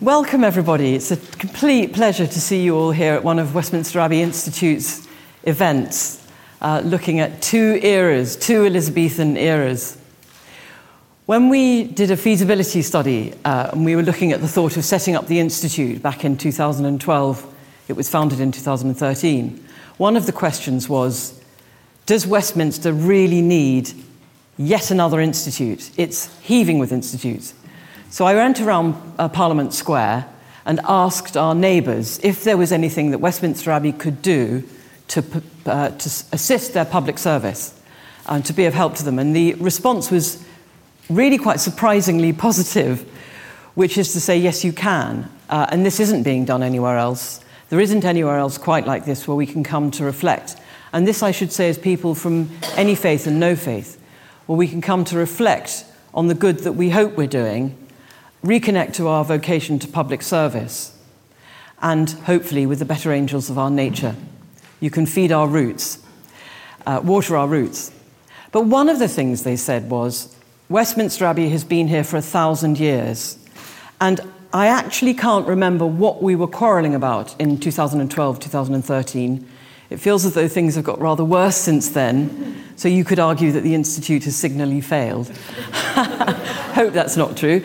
Welcome, everybody. It's a complete pleasure to see you all here at one of Westminster Abbey Institute's events, looking at two Elizabethan eras. When we did a feasibility study, and we were looking at the thought of setting up the Institute back in 2012, it was founded in 2013, one of the questions was, does Westminster really need yet another institute? It's heaving with institutes. So I went around Parliament Square and asked our neighbours if there was anything that Westminster Abbey could do to assist their public service and to be of help to them. And the response was really quite surprisingly positive, which is to say, yes, you can. And this isn't being done anywhere else. There isn't anywhere else quite like this where we can come to reflect. And this, I should say, is people from any faith and no faith, where we can come to reflect on the good that we hope we're doing, reconnect to our vocation to public service, and hopefully with the better angels of our nature. You can feed our roots, water our roots. But one of the things they said was, Westminster Abbey has been here for 1,000 years, and I actually can't remember what we were quarrelling about in 2012, 2013. It feels as though things have got rather worse since then, so you could argue that the Institute has signally failed. Hope that's not true.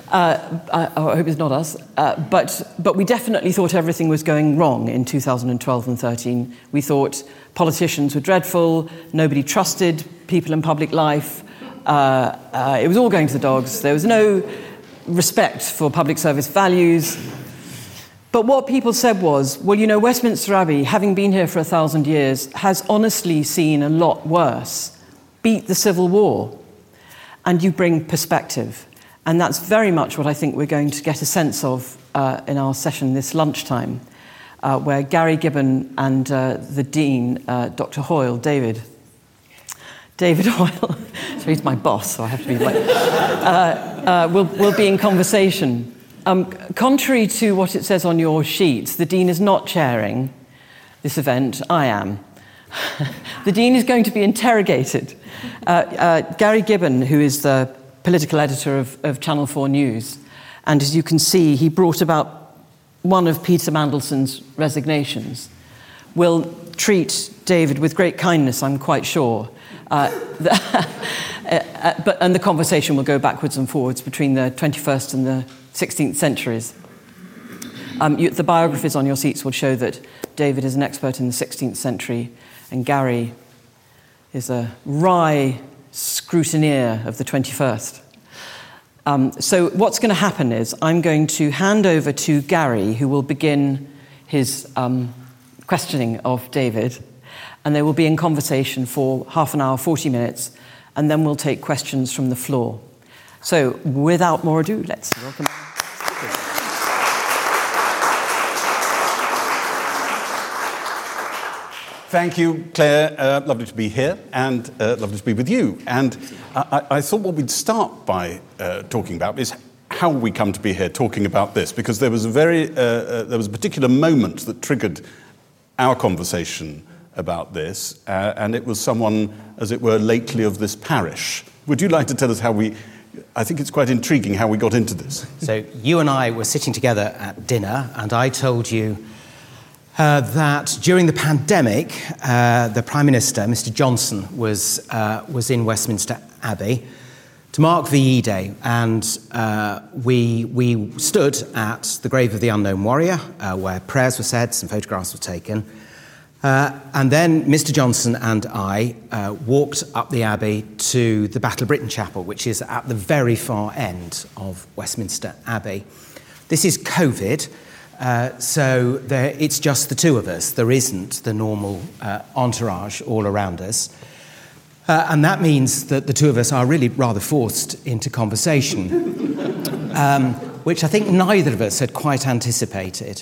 I hope it's not us. But we definitely thought everything was going wrong in 2012 and 13. We thought politicians were dreadful, nobody trusted people in public life, it was all going to the dogs, there was no respect for public service values. But what people said was, well, you know, Westminster Abbey, having been here for 1,000 years, has honestly seen a lot worse. Beat the Civil War, and you bring perspective. And that's very much what I think we're going to get a sense of in our session this lunchtime, where Gary Gibbon and the Dean, Dr. Hoyle, David Hoyle, so he's my boss, so I have to be like, will be in conversation. Contrary to what it says on your sheets, the Dean is not chairing this event, I am. The Dean is going to be interrogated. Gary Gibbon, who is the political editor of Channel 4 News, and as you can see, he brought about one of Peter Mandelson's resignations, will treat David with great kindness, I'm quite sure. And the conversation will go backwards and forwards between the 21st and the 16th centuries. The biographies on your seats will show that David is an expert in the 16th century, and Gary is a wry scrutineer of the 21st. So what's going to happen is I'm going to hand over to Gary, who will begin his questioning of David, and they will be in conversation for half an hour, 40 minutes, and then we'll take questions from the floor. So without more ado, let's welcome Thank you, Claire. Lovely to be here, and lovely to be with you. And I thought what we'd start by talking about is how we come to be here talking about this, because there was a particular moment that triggered our conversation about this, and it was someone, as it were, lately of this parish. Would you like to tell us how I think it's quite intriguing how we got into this. So you and I were sitting together at dinner, and I told you that during the pandemic, the Prime Minister, Mr. Johnson, was in Westminster Abbey to mark VE Day, and we stood at the grave of the unknown warrior, where prayers were said, some photographs were taken, and then Mr. Johnson and I walked up the Abbey to the Battle of Britain Chapel, which is at the very far end of Westminster Abbey. This is COVID. So it's just the two of us. There isn't the normal entourage all around us. And that means that the two of us are really rather forced into conversation, which I think neither of us had quite anticipated.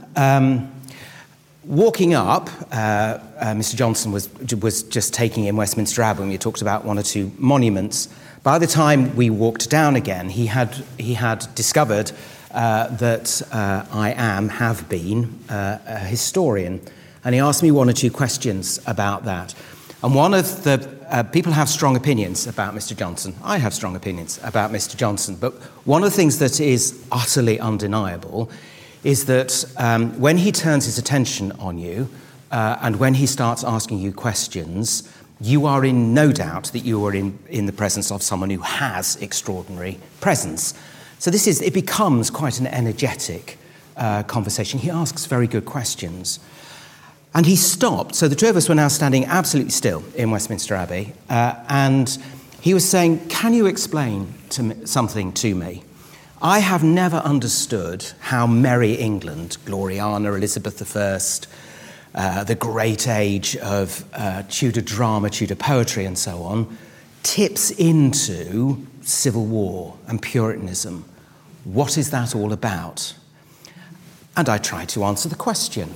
Walking up, Mr. Johnson was just taking in Westminster Abbey, and we talked about one or two monuments. By the time we walked down again, he had discovered that I have been a historian, and he asked me one or two questions about that. And one of the people have strong opinions about Mr. Johnson. I have strong opinions about Mr. Johnson. But one of the things that is utterly undeniable is that when he turns his attention on you and when he starts asking you questions, you are in no doubt that you are in the presence of someone who has extraordinary presence. So it becomes quite an energetic conversation. He asks very good questions. And he stopped. So the two of us were now standing absolutely still in Westminster Abbey. And he was saying, can you explain something to me? I have never understood how Merry England, Gloriana, Elizabeth I, the great age of Tudor drama, Tudor poetry and so on, tips into civil war and Puritanism. What is that all about? And I tried to answer the question.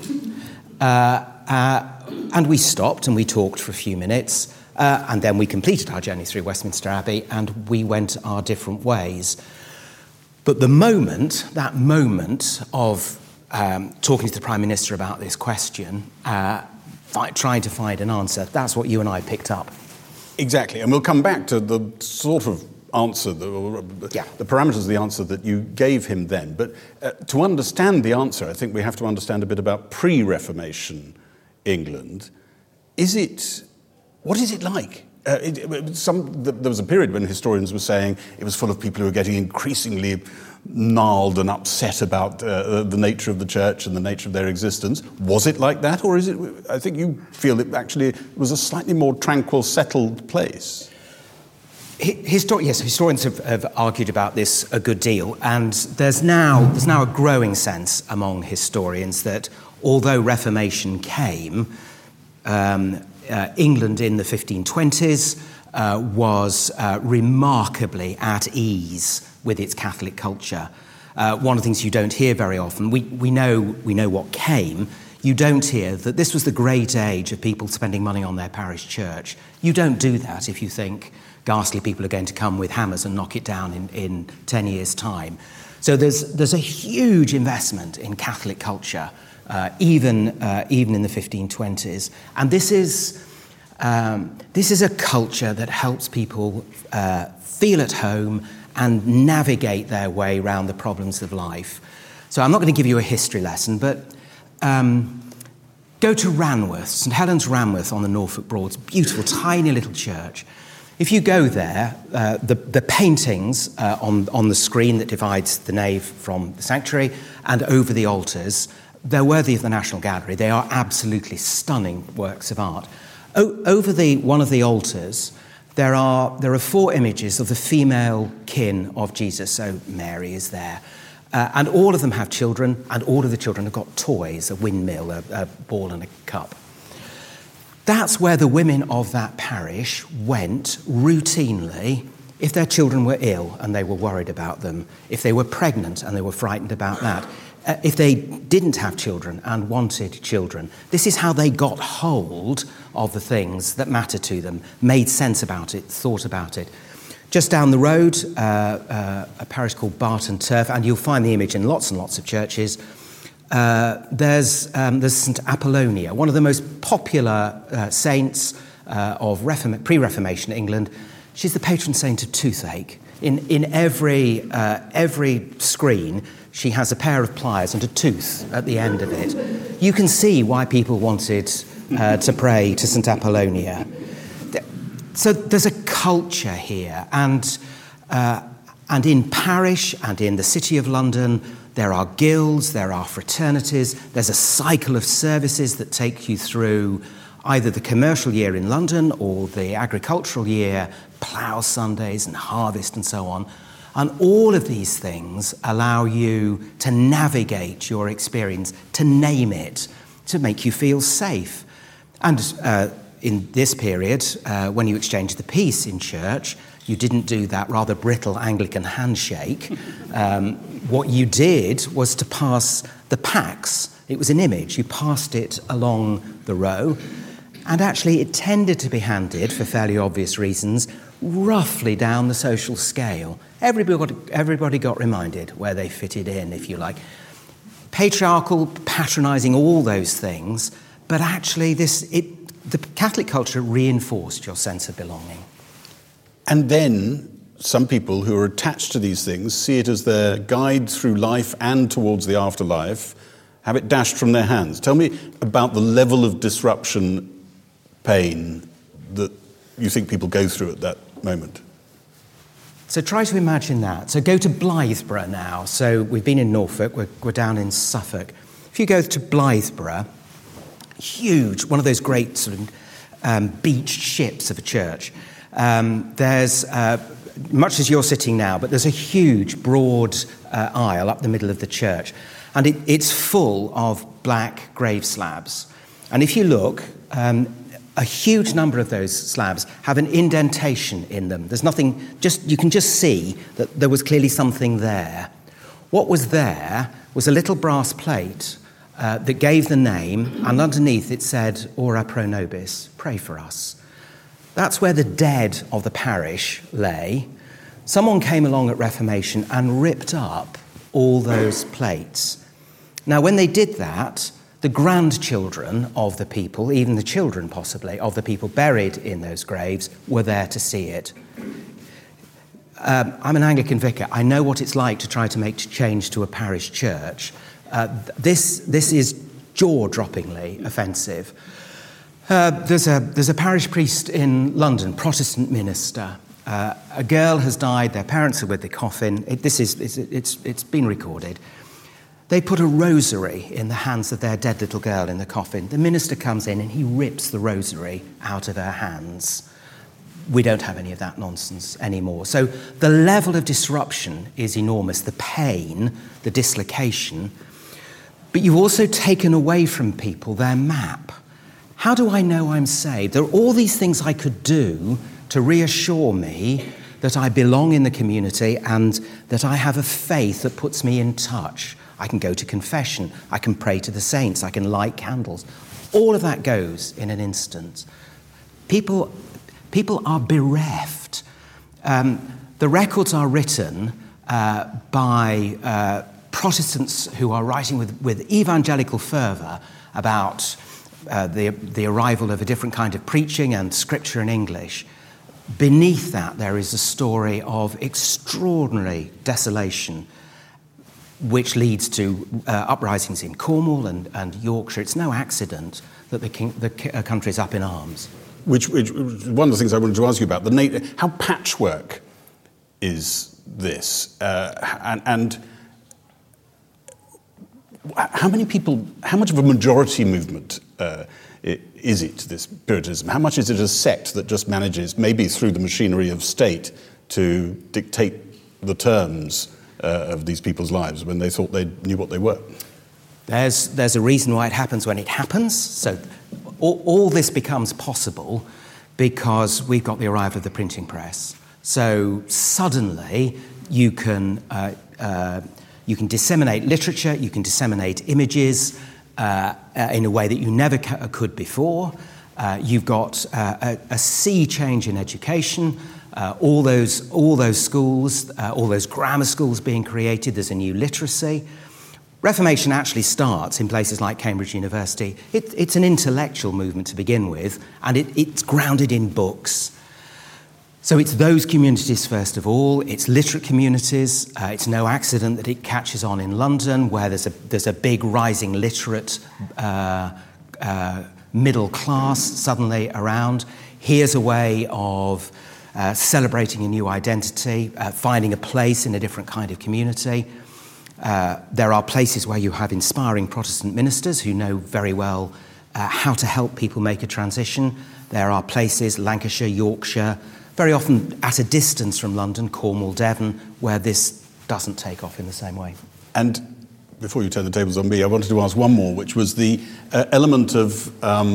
And we stopped and we talked for a few minutes, and then we completed our journey through Westminster Abbey and we went our different ways. But that moment of talking to the Prime Minister about this question, trying to find an answer, that's what you and I picked up. Exactly, and we'll come back to the sort of answer, the parameters of the answer that you gave him then. But to understand the answer, I think we have to understand a bit about pre-Reformation England. What is it like? There was a period when historians were saying it was full of people who were getting increasingly gnarled and upset about the nature of the church and the nature of their existence. Was it like that, or is it? I think you feel it actually was a slightly more tranquil, settled place. Historians have argued about this a good deal, and there's now a growing sense among historians that although Reformation came, England in the 1520s was remarkably at ease with its Catholic culture. One of the things you don't hear very often, we know what came. You don't hear that this was the great age of people spending money on their parish church. You don't do that if you think ghastly people are going to come with hammers and knock it down in 10 years' time. So there's a huge investment in Catholic culture, even in the 1520s. And this is a culture that helps people feel at home and navigate their way around the problems of life. So I'm not going to give you a history lesson, but go to Ranworth, St Helens Ranworth on the Norfolk Broads, beautiful, tiny little church. If you go there, the paintings on the screen that divides the nave from the sanctuary and over the altars, they're worthy of the National Gallery. They are absolutely stunning works of art. Over one of the altars, there are 4 images of the female kin of Jesus. So Mary is there. And all of them have children, and all of the children have got toys, a windmill, a ball and a cup. That's where the women of that parish went routinely if their children were ill and they were worried about them, if they were pregnant and they were frightened about that, if they didn't have children and wanted children. This is how they got hold of the things that mattered to them, made sense about it, thought about it. Just down the road, a parish called Barton Turf, and you'll find the image in lots and lots of churches. There's St Apollonia, one of the most popular saints of pre-Reformation England. She's the patron saint of toothache. In every screen, she has a pair of pliers and a tooth at the end of it. You can see why people wanted to pray to St Apollonia. So there's a culture here, and in parish and in the City of London, there are guilds, there are fraternities, there's a cycle of services that take you through either the commercial year in London or the agricultural year, plough Sundays and harvest and so on. And all of these things allow you to navigate your experience, to name it, to make you feel safe. And in this period, when you exchanged the peace in church, you didn't do that rather brittle Anglican handshake. What you did was to pass the pax. It was an image. You passed it along the row. And actually, it tended to be handed, for fairly obvious reasons, roughly down the social scale. Everybody got reminded where they fitted in, if you like. Patriarchal, patronising, all those things. But actually, it the Catholic culture reinforced your sense of belonging. And then some people who are attached to these things see it as their guide through life and towards the afterlife, have it dashed from their hands. Tell me about the level of disruption, pain that you think people go through at that moment. So try to imagine that. So go to Blythburgh now. So we've been in Norfolk, we're down in Suffolk. If you go to Blythburgh, huge, one of those great sort of beached ships of a church. There's, much as you're sitting now, but there's a huge, broad aisle up the middle of the church. And it's full of black grave slabs. And if you look, a huge number of those slabs have an indentation in them. There's nothing, you can just see that there was clearly something there. What was there was a little brass plate that gave the name, and underneath it said, Ora pro nobis, pray for us. That's where the dead of the parish lay. Someone came along at Reformation and ripped up all those plates. Now, when they did that, the grandchildren of the people, even the children possibly, of the people buried in those graves, were there to see it. I'm an Anglican vicar. I know what it's like to try to make change to a parish church. This is jaw-droppingly offensive. There's a parish priest in London, Protestant minister. A girl has died. Their parents are with the coffin. It's been recorded. They put a rosary in the hands of their dead little girl in the coffin. The minister comes in and he rips the rosary out of her hands. We don't have any of that nonsense anymore. So the level of disruption is enormous, the pain, the dislocation. But you've also taken away from people their map. How do I know I'm saved? There are all these things I could do to reassure me that I belong in the community and that I have a faith that puts me in touch. I can go to confession, I can pray to the saints, I can light candles. All of that goes in an instant. People are bereft. The records are written by Protestants who are writing with evangelical fervour about the arrival of a different kind of preaching and scripture in English. Beneath that, there is a story of extraordinary desolation, which leads to uprisings in Cornwall and Yorkshire. It's no accident that the country is up in arms. Which one of the things I wanted to ask you about, how patchwork is this? And how much of a majority movement is it, this Puritanism? How much is it a sect that just manages, maybe through the machinery of state, to dictate the terms of these people's lives when they thought they knew what they were? There's a reason why it happens when it happens. So all this becomes possible because we've got the arrival of the printing press. So suddenly you can disseminate literature, you can disseminate images in a way that you never could before. You've got a sea change in education. All those schools, all those grammar schools being created. There's a new literacy. Reformation actually starts in places like Cambridge University. It's an intellectual movement to begin with, and it's grounded in books. So it's those communities first of all. It's literate communities. It's no accident that it catches on in London, where there's a big rising literate middle class suddenly around. Here's a way of celebrating a new identity, finding a place in a different kind of community. There are places where you have inspiring Protestant ministers who know very well how to help people make a transition. There are places, Lancashire, Yorkshire, very often at a distance from London, Cornwall, Devon, where this doesn't take off in the same way. And before you turn the tables on me, I wanted to ask one more, which was the element of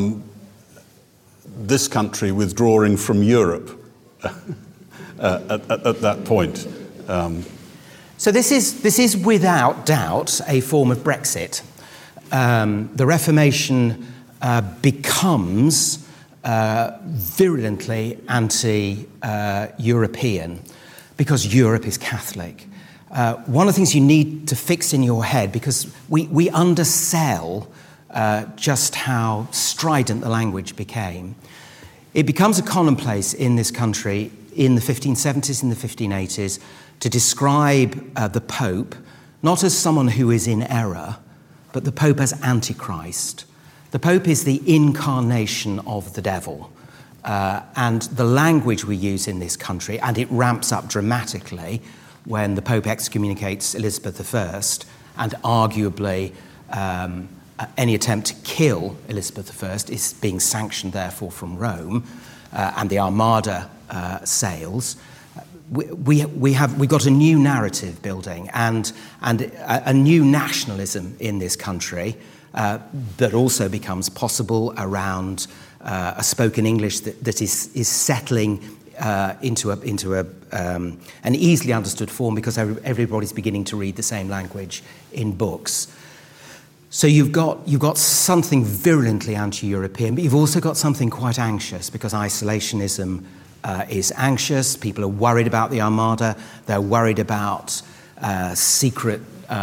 this country withdrawing from Europe at that point. So this is without doubt a form of Brexit. The Reformation becomes virulently anti-European because Europe is Catholic. One of the things you need to fix in your head, because we undersell just how strident the language became. It becomes a commonplace in this country in the 1570s and the 1580s to describe the Pope not as someone who is in error, but the Pope as Antichrist. The Pope is the incarnation of the devil. And the language we use in this country, and it ramps up dramatically when the Pope excommunicates Elizabeth I, and arguably any attempt to kill Elizabeth I is being sanctioned, therefore, from Rome, and the Armada sails. We got a new narrative building and a new nationalism in this country that also becomes possible around a spoken English that is settling into an easily understood form because everybody's beginning to read the same language in books. So you've got something virulently anti-European, but you've also got something quite anxious because isolationism is anxious. People are worried about the Armada. They're worried about secret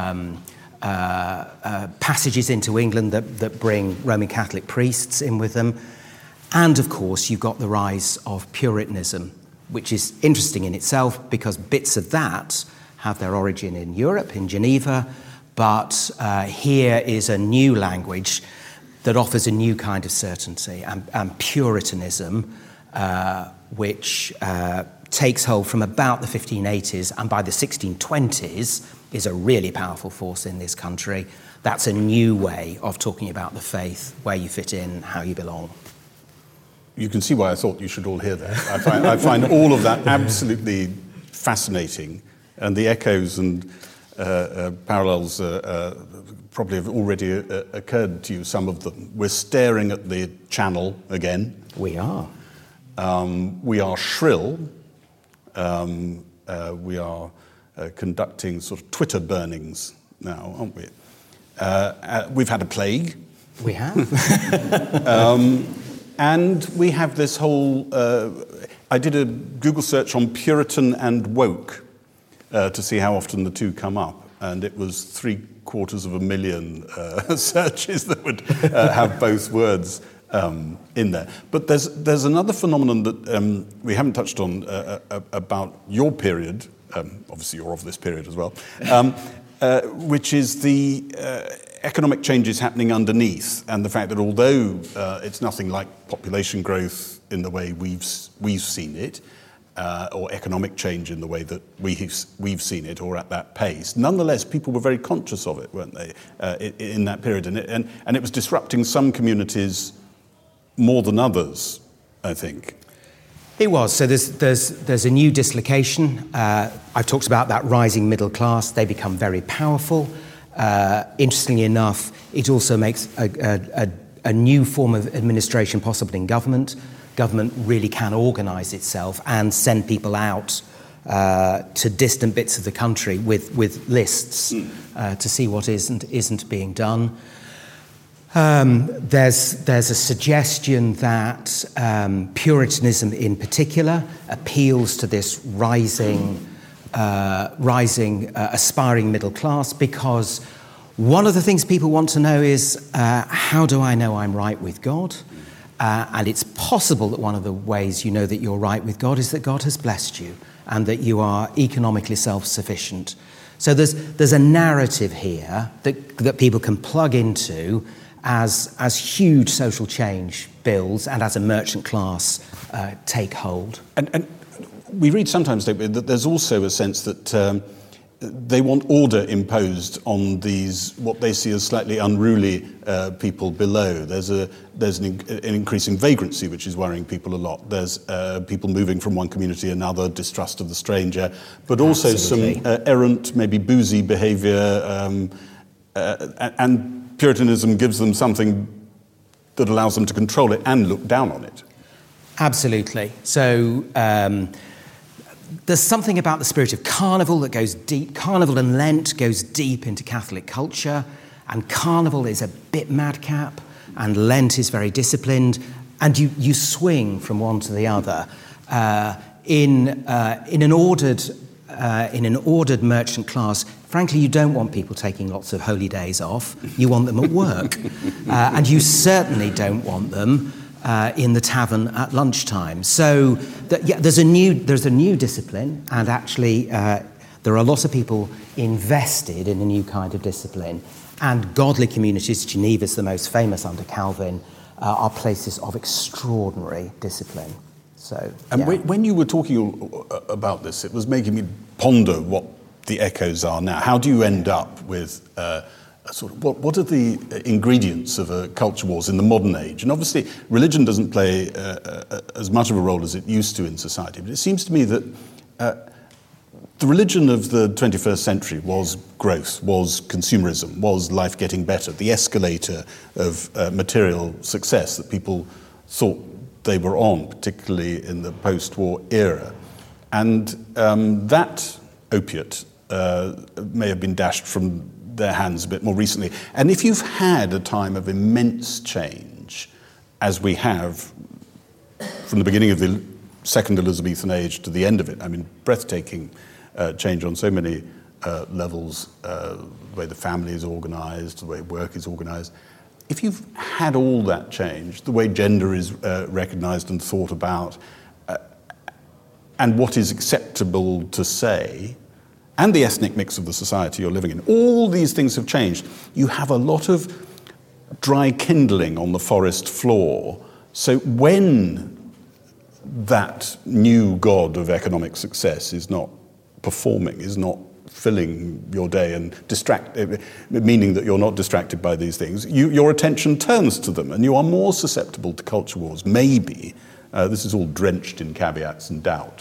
passages into England that bring Roman Catholic priests in with them. And, of course, you've got the rise of Puritanism, which is interesting in itself because bits of that have their origin in Europe, in Geneva, but here is a new language that offers a new kind of certainty, and Puritanism, which takes hold from about the 1580s, and by the 1620s is a really powerful force in this country. That's a new way of talking about the faith, where you fit in, how you belong. You can see why I thought you should all hear that. I find all of that absolutely fascinating, and the echoes and parallels probably have already occurred to you, some of them. We're staring at the Channel again. We are. We are shrill. We are conducting sort of Twitter burnings now, aren't we? We've had a plague. We have. And we have this whole... I did a Google search on Puritan and woke to see how often the two come up, and it was 750,000 searches that would have both words in there. But there's another phenomenon that we haven't touched on about your period, obviously you're of this period as well, which is the economic changes happening underneath, and the fact that although it's nothing like population growth in the way we've seen it, or economic change in the way that we've seen it, or at that pace, nonetheless people were very conscious of it, weren't they, in that period, and it was disrupting some communities more than others, I think. It was. So there's a new dislocation. I've talked about that rising middle class. They become very powerful. Interestingly enough, it also makes a new form of administration possible in government. Government really can organise itself and send people out to distant bits of the country with lists to see what isn't being done. There's a suggestion that Puritanism in particular appeals to this rising aspiring middle class, because one of the things people want to know is how do I know I'm right with God? And it's possible that one of the ways you know that you're right with God is that God has blessed you and that you are economically self-sufficient. So there's a narrative here that people can plug into as huge social change builds and as a merchant class take hold. And we read sometimes, don't we, that there's also a sense that they want order imposed on these, what they see as slightly unruly people below. There's an increasing vagrancy, which is worrying people a lot. There's people moving from one community to another, distrust of the stranger, but also Absolutely. Some errant, maybe boozy behaviour, and Puritanism gives them something that allows them to control it and look down on it. Absolutely. So there's something about the spirit of Carnival that goes deep. Carnival and Lent goes deep into Catholic culture, and Carnival is a bit madcap, and Lent is very disciplined, and you swing from one to the other. In an ordered merchant class, frankly, you don't want people taking lots of holy days off. You want them at work. And you certainly don't want them in the tavern at lunchtime. So there's a new discipline, and actually there are a lot of people invested in a new kind of discipline. And godly communities, Geneva's the most famous under Calvin, are places of extraordinary discipline. So, and when you were talking about this, it was making me ponder what the echoes are now. How do you end up with sort of what are the ingredients of a culture wars in the modern age? And obviously, religion doesn't play as much of a role as it used to in society. But it seems to me that the religion of the 21st century was growth, was consumerism, was life getting better, the escalator of material success that people thought they were on, particularly in the post-war era. And that opiate may have been dashed from their hands a bit more recently. And if you've had a time of immense change, as we have from the beginning of the Second Elizabethan Age to the end of it, I mean, breathtaking change on so many levels, the way the family is organised, the way work is organised. If you've had all that change, the way gender is recognised and thought about, and what is acceptable to say, and the ethnic mix of the society you're living in, all these things have changed. You have a lot of dry kindling on the forest floor. So when that new god of economic success is not performing, is not filling your day and meaning that you're not distracted by these things, your attention turns to them and you are more susceptible to culture wars. Maybe, this is all drenched in caveats and doubt,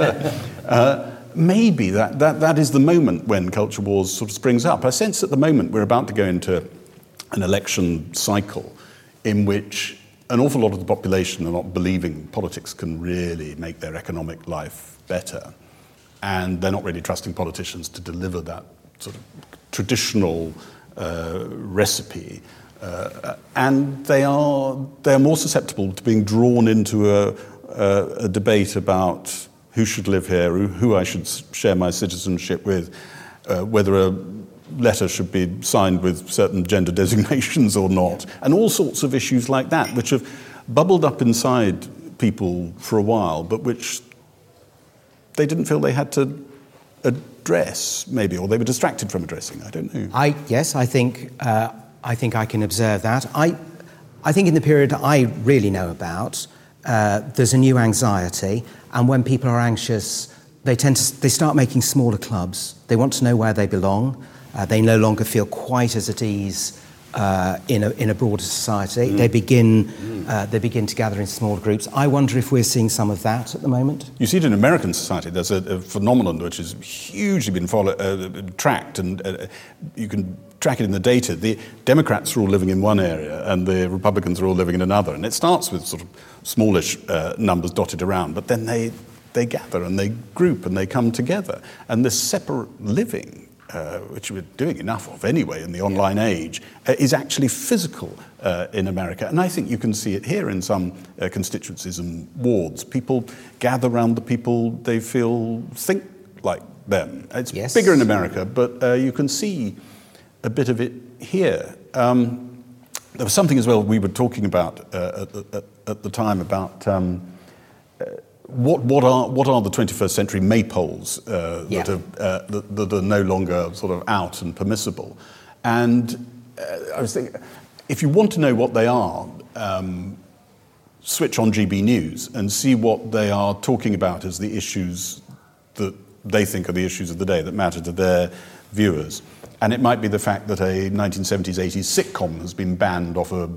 maybe that is the moment when culture wars sort of springs up. I sense at the moment we're about to go into an election cycle in which an awful lot of the population are not believing politics can really make their economic life better. And they're not really trusting politicians to deliver that sort of traditional recipe. And they are more susceptible to being drawn into a debate about who should live here, who I should share my citizenship with, whether a letter should be signed with certain gender designations or not, and all sorts of issues like that, which have bubbled up inside people for a while, but which they didn't feel they had to address, maybe, or they were distracted from addressing. I don't know. I think I can observe that. I think in the period I really know about, there's a new anxiety, and when people are anxious, they start making smaller clubs. They want to know where they belong. They no longer feel quite as at ease in a broader society. They begin to gather in smaller groups. I wonder if we're seeing some of that at the moment. You see it in American society. There's a phenomenon which has hugely been tracked, and you can track it in the data. The Democrats are all living in one area, and the Republicans are all living in another. And it starts with sort of smallish numbers dotted around, but then they gather and they group and they come together. And this separate living, which we're doing enough of anyway in the online age, is actually physical in America. And I think you can see it here in some constituencies and wards. People gather around the people they feel think like them. It's bigger in America, but you can see a bit of it here. There was something as well we were talking about at the time about what are the 21st century maypoles that are no longer sort of out and permissible? And I was thinking, if you want to know what they are, switch on GB News and see what they are talking about as the issues that they think are the issues of the day that matter to their viewers. And it might be the fact that a 1970s, 80s sitcom has been banned off or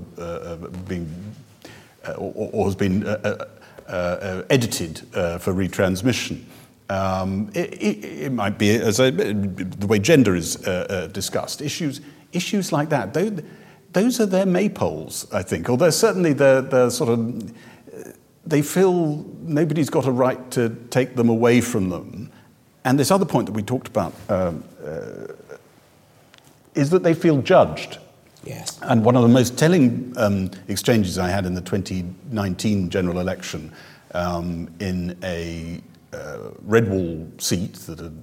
has been edited for retransmission. It might be the way gender is discussed. Issues like that. Those are their maypoles, I think. Although certainly they're sort of, they feel nobody's got a right to take them away from them. And this other point that we talked about is that they feel judged. Yes. And one of the most telling exchanges I had in the 2019 general election in a red wall seat that had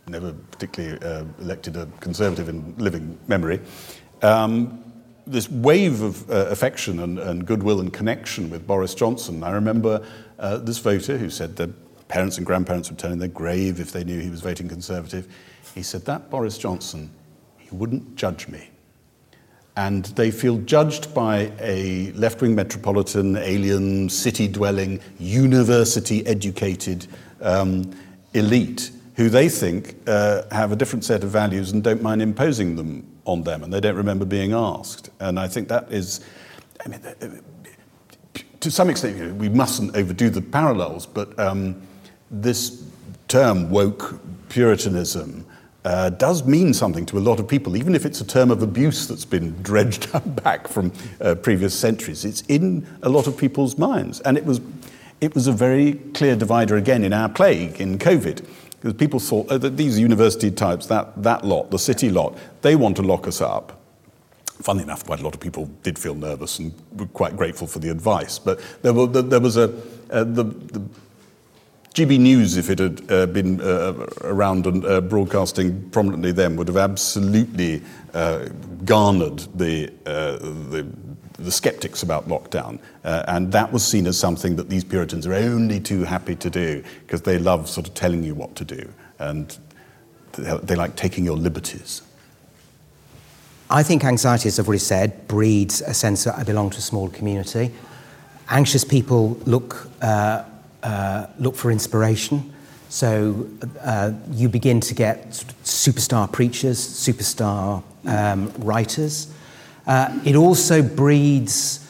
never particularly elected a Conservative in living memory, this wave of affection and goodwill and connection with Boris Johnson. I remember this voter who said their parents and grandparents would turn in their grave if they knew he was voting Conservative. He said, that Boris Johnson, he wouldn't judge me. And they feel judged by a left-wing metropolitan, alien, city-dwelling, university-educated elite who they think have a different set of values and don't mind imposing them on them, and they don't remember being asked. And I think that is, I mean, to some extent, we mustn't overdo the parallels, but this term, woke Puritanism, does mean something to a lot of people, even if it's a term of abuse that's been dredged back from previous centuries. It's in a lot of people's minds. And it was a very clear divider again in our plague, in COVID, because people thought that these university types, that lot, the city lot, they want to lock us up. Funnily enough, quite a lot of people did feel nervous and were quite grateful for the advice. But there was the GB News, if it had been around and broadcasting prominently then, would have absolutely garnered the skeptics about lockdown. And that was seen as something that these Puritans are only too happy to do because they love sort of telling you what to do. And they like taking your liberties. I think anxiety, as I've already said, breeds a sense that I belong to a small community. Anxious people look for inspiration. So you begin to get superstar preachers, superstar writers. It also breeds,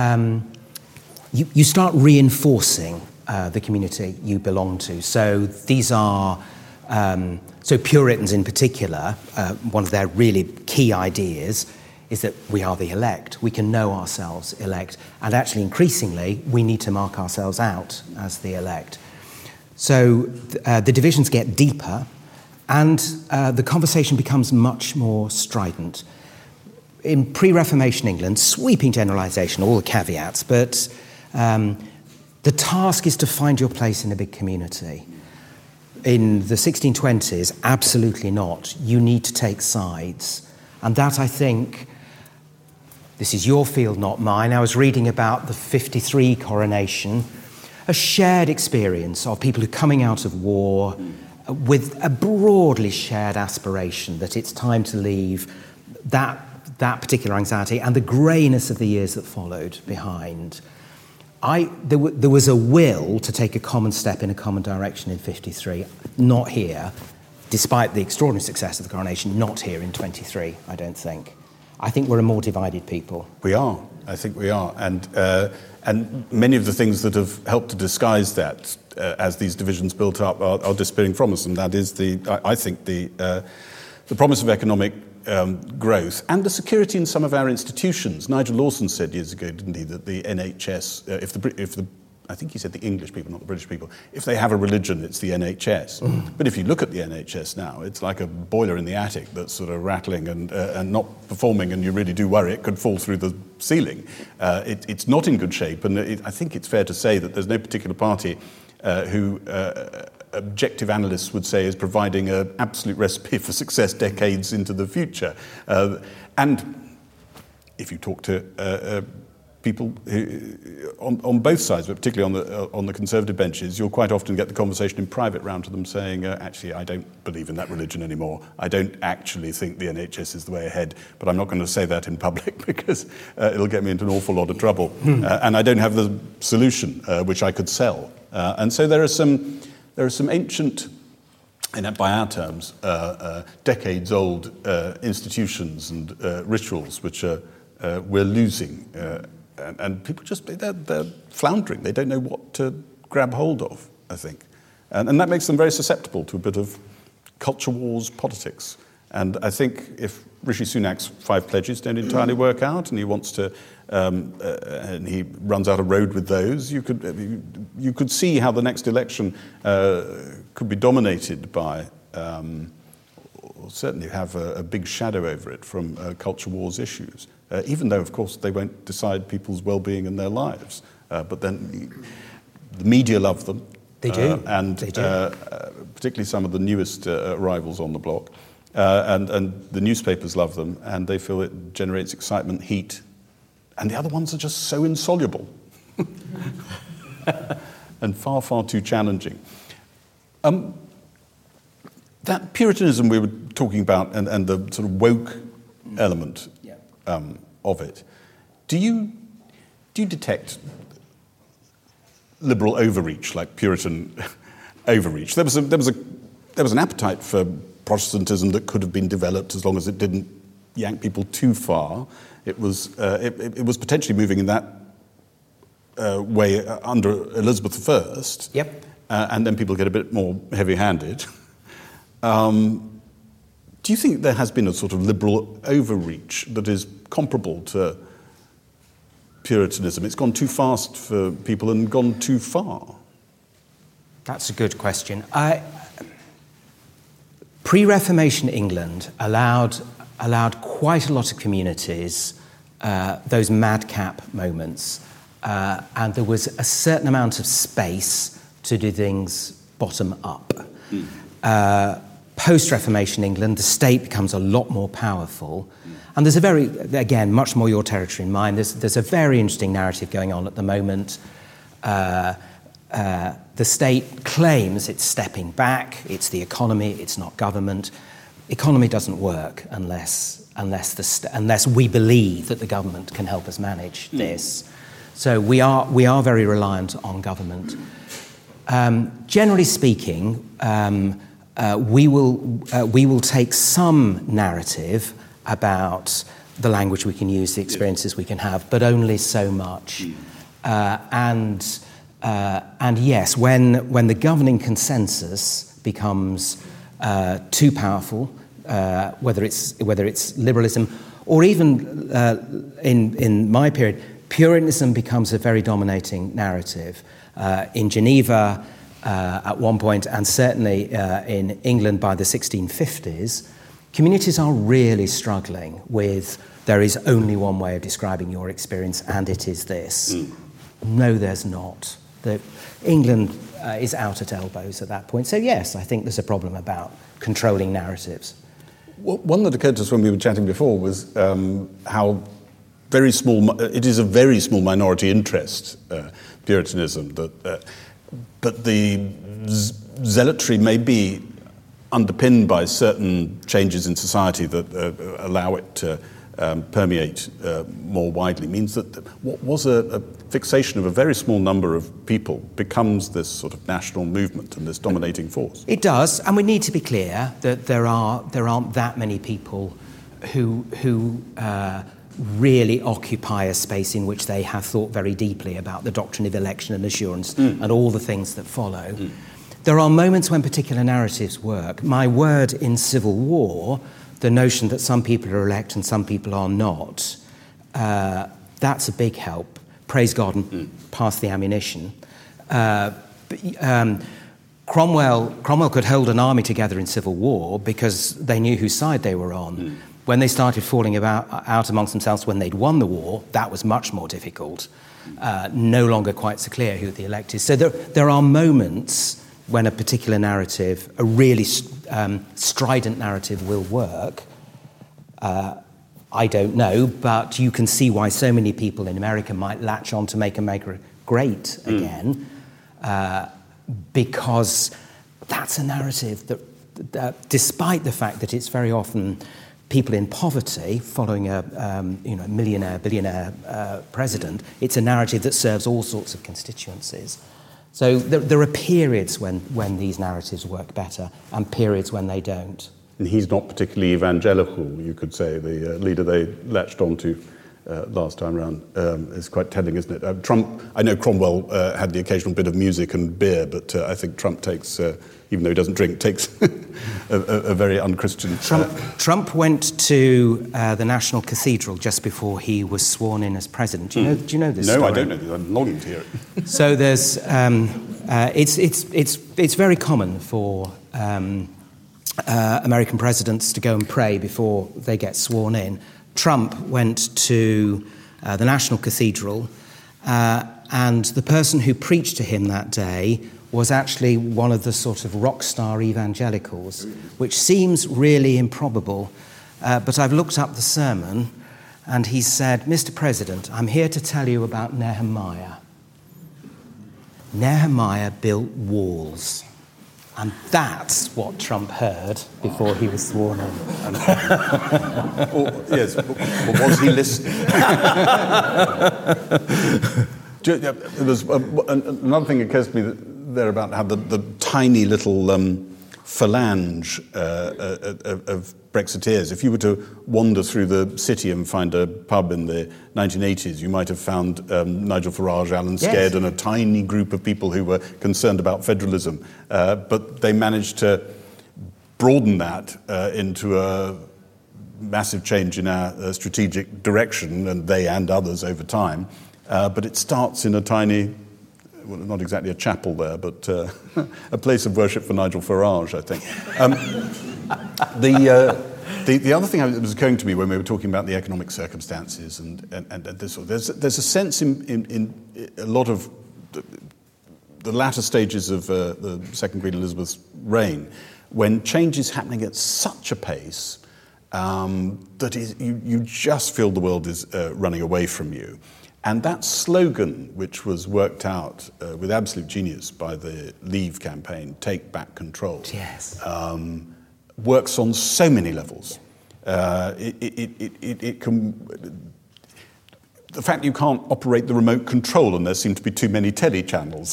you start reinforcing the community you belong to. So these are, so Puritans in particular, one of their really key ideas is that we are the elect. We can know ourselves elect. And actually, increasingly, we need to mark ourselves out as the elect. So the divisions get deeper, and the conversation becomes much more strident. In pre-Reformation England, sweeping generalisation, all the caveats, but the task is to find your place in a big community. In the 1620s, absolutely not. You need to take sides. And that, I think, this is your field, not mine. I was reading about the 53 coronation, a shared experience of people who are coming out of war with a broadly shared aspiration that it's time to leave, that particular anxiety and the greyness of the years that followed behind. There was a will to take a common step in a common direction in 53, not here, despite the extraordinary success of the coronation, not here in 23, I don't think. I think we're a more divided people. We are. I think we are. And many of the things that have helped to disguise that as these divisions built up are disappearing from us. And that is, I think, the promise of economic growth and the security in some of our institutions. Nigel Lawson said years ago, didn't he, that the NHS, I think he said the English people, not the British people, if they have a religion, it's the NHS. But if you look at the NHS now, it's like a boiler in the attic that's sort of rattling and not performing, and you really do worry it could fall through the ceiling. It's not in good shape, and I think it's fair to say that there's no particular party who objective analysts would say is providing an absolute recipe for success decades into the future. And if you talk to people who, on both sides, but particularly on the Conservative benches, you'll quite often get the conversation in private round to them saying, actually, I don't believe in that religion anymore. I don't actually think the NHS is the way ahead, but I'm not going to say that in public because it'll get me into an awful lot of trouble. And I don't have the solution which I could sell. And so there are some ancient, by our terms, decades-old institutions and rituals which we're losing. And people they're floundering. They don't know what to grab hold of, I think. And that makes them very susceptible to a bit of culture wars politics. And I think if Rishi Sunak's 5 pledges don't entirely work out and he wants to, and he runs out of road with those, you could see how the next election could be dominated by, or certainly have a big shadow over it from culture wars issues. Even though, of course, they won't decide people's well-being and their lives. But then the media love them, They do. They do. Particularly some of the newest arrivals on the block. And the newspapers love them, and they feel it generates excitement, heat. And the other ones are just so insoluble and far, far too challenging. That Puritanism we were talking about and the sort of woke element of it, do you detect liberal overreach, like Puritan overreach? There was an appetite for Protestantism that could have been developed as long as it didn't yank people too far. It was potentially moving in that way under Elizabeth I. Yep. And then people get a bit more heavy-handed. Do you think there has been a sort of liberal overreach that is comparable to Puritanism? It's gone too fast for people and gone too far. That's a good question. Pre-Reformation England allowed quite a lot of communities those madcap moments, and there was a certain amount of space to do things bottom up. Post-Reformation England, the state becomes a lot more powerful, and there's much more your territory in mine. There's a very interesting narrative going on at the moment. The state claims it's stepping back, it's the economy, it's not government. Economy doesn't work unless we believe that the government can help us manage this. So we are very reliant on government. Generally speaking, we will take some narrative about the language we can use, the experiences we can have, but only so much. And yes, when the governing consensus becomes too powerful, whether it's liberalism or even in my period, Puritanism becomes a very dominating narrative. In Geneva, at one point, and certainly in England by the 1650s, communities are really struggling with there is only one way of describing your experience, and it is this. No, there's not. England is out at elbows at that point. So yes, I think there's a problem about controlling narratives. Well, one that occurred to us when we were chatting before was how very small, it is a very small minority interest, Puritanism, but the zealotry may be underpinned by certain changes in society that allow it to permeate more widely. Means that what was a fixation of a very small number of people becomes this sort of national movement and this dominating force. It does, and we need to be clear that there aren't that many people who really occupy a space in which they have thought very deeply about the doctrine of election and assurance and all the things that follow. There are moments when particular narratives work. My word in civil war, the notion that some people are elect and some people are not, that's a big help. Praise God and pass the ammunition. Cromwell could hold an army together in civil war because they knew whose side they were on. When they started falling out amongst themselves when they'd won the war, that was much more difficult. No longer quite so clear who the elect is. So there are moments when a particular narrative, a really strident narrative, will work. I don't know, but you can see why so many people in America might latch on to Make America Great again, because that's a narrative that despite the fact that it's very often people in poverty following a millionaire, billionaire president, it's a narrative that serves all sorts of constituencies. So there are periods when these narratives work better and periods when they don't. And he's not particularly evangelical, you could say. The leader they latched onto last time round is quite telling, isn't it? Trump, I know Cromwell had the occasional bit of music and beer, but I think Trump takes, even though he doesn't drink, takes a very un-Christian... Trump went to the National Cathedral just before he was sworn in as president. Do you know this story? No, I don't know this. I'm longing to hear it. So there's... it's very common for American presidents to go and pray before they get sworn in. Trump went to the National Cathedral, and the person who preached to him that day was actually one of the sort of rock star evangelicals, which seems really improbable. But I've looked up the sermon, and he said, "Mr. President, I'm here to tell you about Nehemiah. Nehemiah built walls." And that's what Trump heard before he was sworn in. Yes, but was he listening? There was another thing that occurs to me there about how the tiny little phalange of Brexiteers. If you were to wander through the city and find a pub in the 1980s, you might have found Nigel Farage, Alan Sked, and a tiny group of people who were concerned about federalism. But they managed to broaden that into a massive change in our strategic direction, and they and others over time. But it starts in a tiny, well, not exactly a chapel there, but a place of worship for Nigel Farage, I think. The other thing that was occurring to me when we were talking about the economic circumstances and this, there's a sense in a lot of the latter stages of the second Queen Elizabeth's reign, when change is happening at such a pace that you just feel the world is running away from you. And that slogan, which was worked out with absolute genius by the Leave campaign, "Take Back Control," works on so many levels. It can. The fact you can't operate the remote control and there seem to be too many telly channels,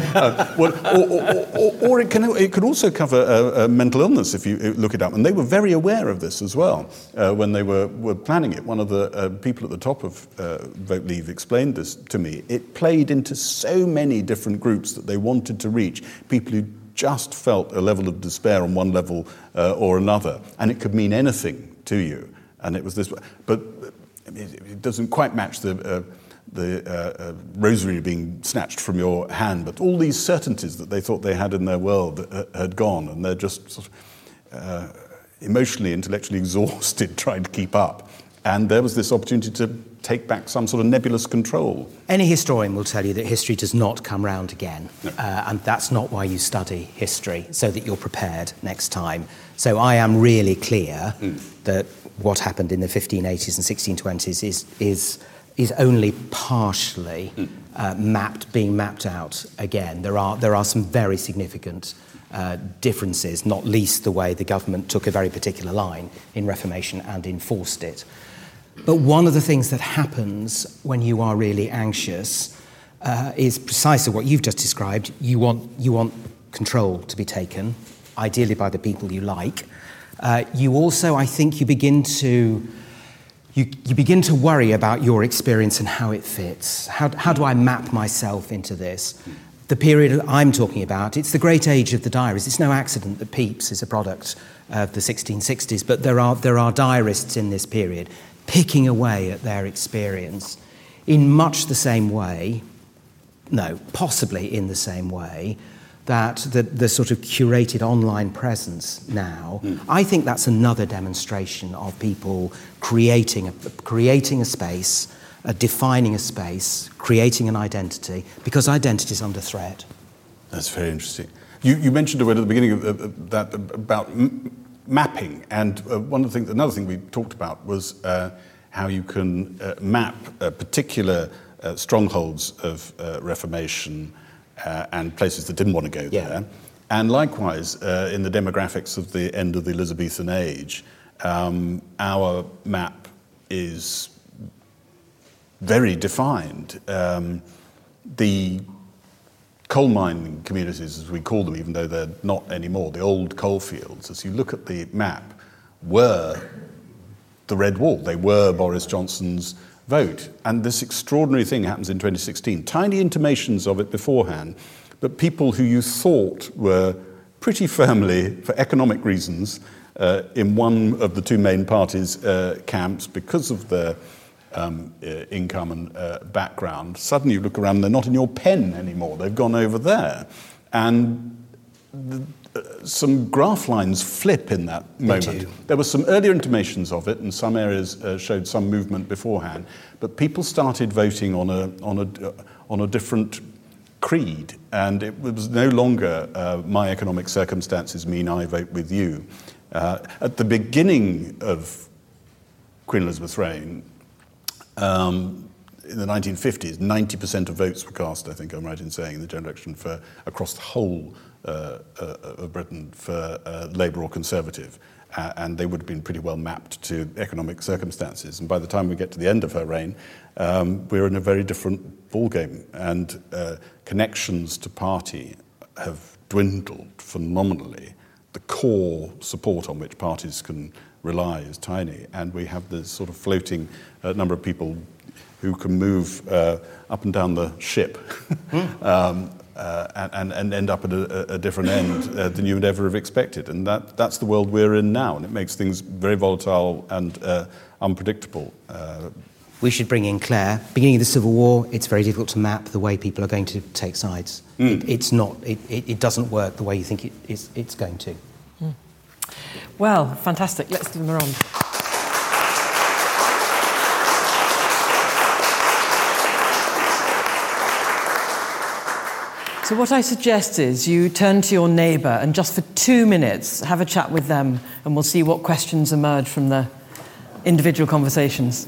or it can also cover mental illness if you look it up. And they were very aware of this as well when they were planning it. One of the people at the top of Vote Leave explained this to me. It played into so many different groups that they wanted to reach, people who just felt a level of despair on one level or another, and it could mean anything to you. And it was this, but it doesn't quite match the rosary being snatched from your hand, but all these certainties that they thought they had in their world had gone, and they're just sort of emotionally, intellectually exhausted trying to keep up. And there was this opportunity to take back some sort of nebulous control. Any historian will tell you that history does not come round again. No. And that's not why you study history, so that you're prepared next time. So I am really clear that what happened in the 1580s and 1620s is only partially being mapped out again. There are some very significant differences, not least the way the government took a very particular line in Reformation and enforced it. But one of the things that happens when you are really anxious is precisely what you've just described. You want control to be taken, ideally by the people you like. You also, I think, you begin to worry about your experience and how it fits. How do I map myself into this? The period I'm talking about, it's the great age of the diaries. It's no accident that Pepys is a product of the 1660s, but there are diarists in this period picking away at their experience in much the same way, possibly in the same way, that the sort of curated online presence now, I think that's another demonstration of people creating a space, defining a space, creating an identity, because identity is under threat. That's very interesting. You mentioned a word at the beginning of that about mapping, and another thing we talked about was how you can map particular strongholds of Reformation and places that didn't want to go there. And likewise, in the demographics of the end of the Elizabethan age, our map is very defined. The coal mining communities, as we call them, even though they're not anymore, the old coal fields, as you look at the map, were the Red Wall. They were Boris Johnson's vote. And this extraordinary thing happens in 2016. Tiny intimations of it beforehand, but people who you thought were pretty firmly, for economic reasons, in one of the two main parties' camps because of their income and background, suddenly you look around, they're not in your pen anymore. They've gone over there. And some graph lines flip in that moment. There were some earlier intimations of it, and some areas showed some movement beforehand. But people started voting on a different creed, and it was no longer my economic circumstances mean I vote with you. At the beginning of Queen Elizabeth's reign, in the 1950s, 90% of votes were cast, I think I'm right in saying, in the general election for across the whole of Britain for Labour or Conservative. And they would have been pretty well mapped to economic circumstances. And by the time we get to the end of her reign, we're in a very different ballgame. And connections to party have dwindled phenomenally. The core support on which parties can rely is tiny. And we have this sort of floating number of people who can move up and down the ship and end up at a different end than you would ever have expected. And that's the world we're in now, and it makes things very volatile and unpredictable. We should bring in Claire. Beginning of the Civil War, it's very difficult to map the way people are going to take sides. It doesn't work the way you think it's going to. Well, fantastic. Let's give them a round. So what I suggest is you turn to your neighbour and just for 2 minutes have a chat with them, and we'll see what questions emerge from the individual conversations.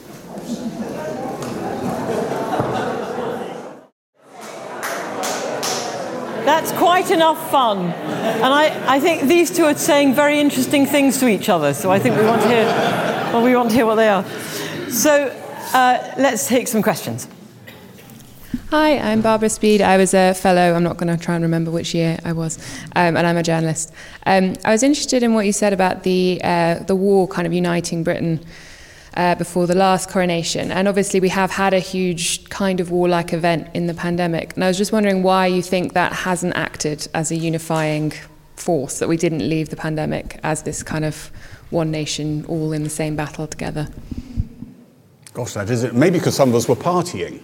That's quite enough fun. And I think these two are saying very interesting things to each other, so I think we want to hear what they are. So let's take some questions. Hi, I'm Barbara Speed. I was a fellow, I'm not going to try and remember which year I was, and I'm a journalist. I was interested in what you said about the war kind of uniting Britain before the last coronation. And obviously we have had a huge kind of warlike event in the pandemic. And I was just wondering why you think that hasn't acted as a unifying force, that we didn't leave the pandemic as this kind of one nation all in the same battle together. Gosh, that is it. Maybe because some of us were partying.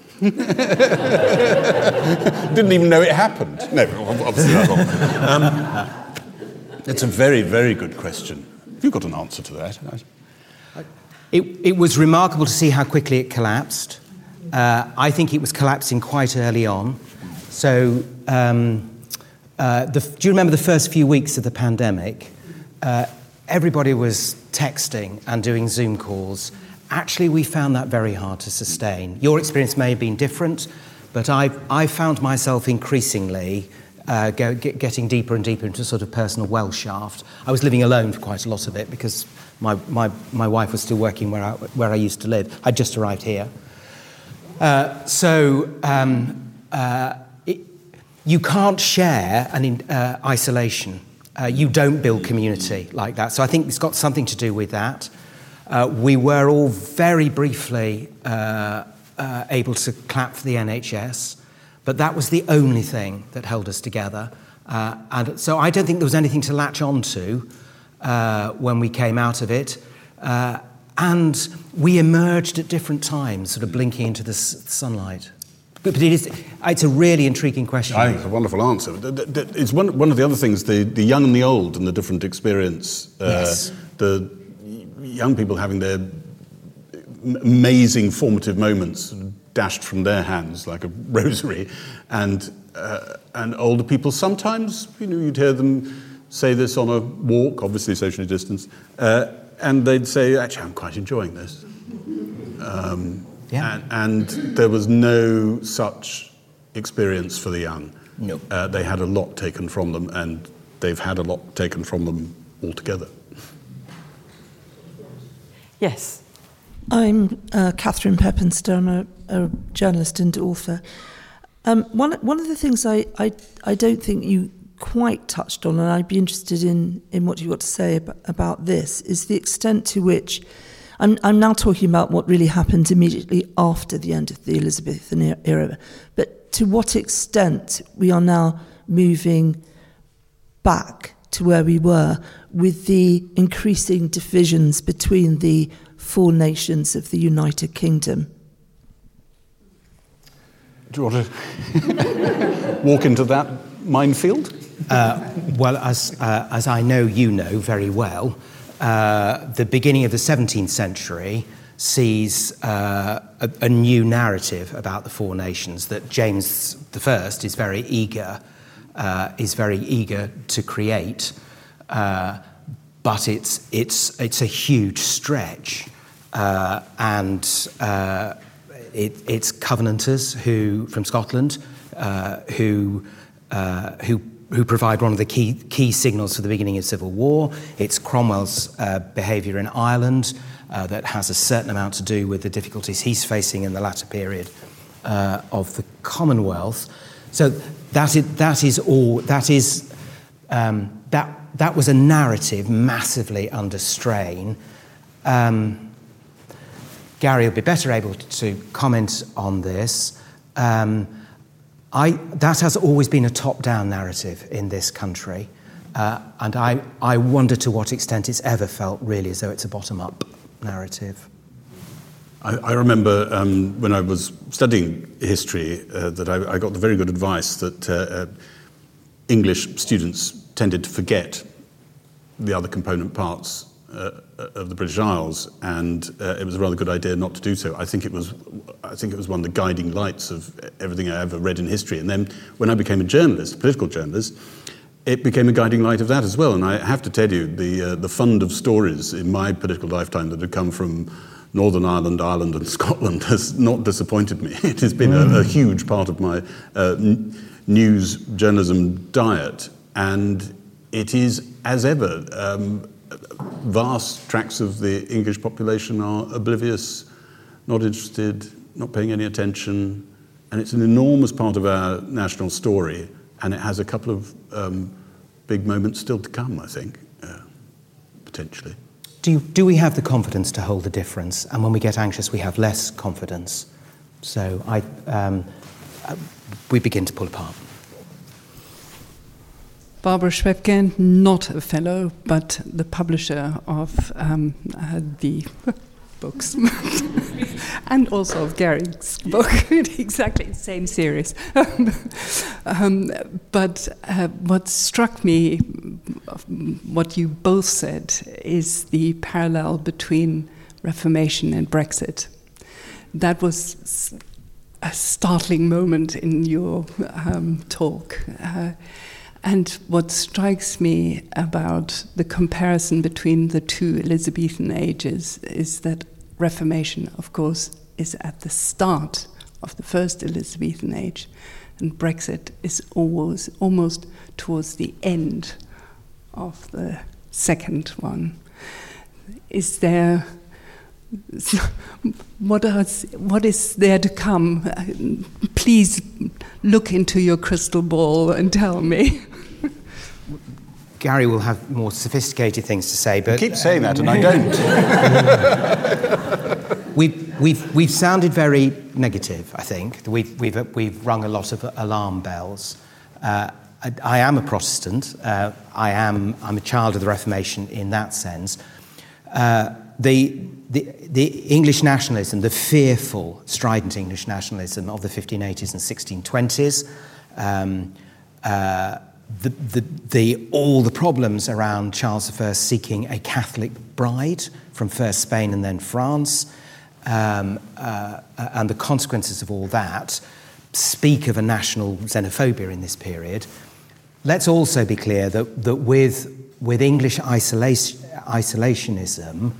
Didn't even know it happened. No, obviously that's wrong. It's a very, very good question. Have you got an answer to that? It was remarkable to see how quickly it collapsed. I think it was collapsing quite early on. So, do you remember the first few weeks of the pandemic? Everybody was texting and doing Zoom calls. Actually, we found that very hard to sustain. Your experience may have been different, but I found myself increasingly getting deeper and deeper into sort of personal well shaft. I was living alone for quite a lot of it because my wife was still working where I used to live. I'd just arrived here. You can't share in isolation. You don't build community like that. So I think it's got something to do with that. We were all very briefly able to clap for the NHS, but that was the only thing that held us together. And so I don't think there was anything to latch on to when we came out of it. And we emerged at different times, sort of blinking into the sunlight. But it's a really intriguing question. I think it's a wonderful answer. It's one of the other things, the young and the old and the different experience. Yes. The young people having their amazing formative moments dashed from their hands like a rosary, and older people sometimes, you'd hear them say this on a walk, obviously socially distanced, and they'd say, actually, I'm quite enjoying this. And there was no such experience for the young. No. They had a lot taken from them, and they've had a lot taken from them altogether. Yes. I'm Catherine Peppenstone. I'm a journalist and author. One of the things I don't think you quite touched on, and I'd be interested in what you've got to say about this, is the extent to which, I'm now talking about what really happened immediately after the end of the Elizabethan era, but to what extent we are now moving back to where we were with the increasing divisions between the four nations of the United Kingdom. Do you want to walk into that minefield? Well, as I know you know very well, the beginning of the 17th century, sees a new narrative about the four nations that James I is very eager to create, but it's a huge stretch, and it's Covenanters from Scotland who provide one of the key signals for the beginning of civil war. It's Cromwell's behaviour in Ireland that has a certain amount to do with the difficulties he's facing in the latter period of the Commonwealth. So that was a narrative massively under strain. Gary will be better able to comment on this. That has always been a top-down narrative in this country, and I wonder to what extent it's ever felt really as though it's a bottom-up narrative. I remember when I was studying history that I got the very good advice that English students tended to forget the other component parts of the British Isles, and it was a rather good idea not to do so. I think it was one of the guiding lights of everything I ever read in history. And then when I became a journalist, a political journalist, it became a guiding light of that as well. And I have to tell you, the fund of stories in my political lifetime that had come from Northern Ireland, Ireland and Scotland has not disappointed me. It has been a huge part of my news journalism diet, and it is, as ever, vast tracts of the English population are oblivious, not interested, not paying any attention, and it's an enormous part of our national story, and it has a couple of big moments still to come, I think, potentially. Do we have the confidence to hold the difference? And when we get anxious, we have less confidence. So we begin to pull apart. Barbara Schwebke, not a fellow, but the publisher of the books, and also of Gary's book, exactly the same series. But what struck me, what you both said, is the parallel between Reformation and Brexit. That was a startling moment in your talk. And what strikes me about the comparison between the two Elizabethan ages is that Reformation, of course, is at the start of the first Elizabethan age, and Brexit is almost towards the end of the second one. Is there... What is there to come? Please look into your crystal ball and tell me. Gary will have more sophisticated things to say, but you keep saying that, and I don't. We've sounded very negative. I think we've rung a lot of alarm bells. I am a Protestant. I'm a child of the Reformation in that sense. The English nationalism, the fearful, strident English nationalism of the 1580s and 1620s, all the problems around Charles I seeking a Catholic bride from first Spain and then France, and the consequences of all that speak of a national xenophobia in this period. Let's also be clear that with English isolationism,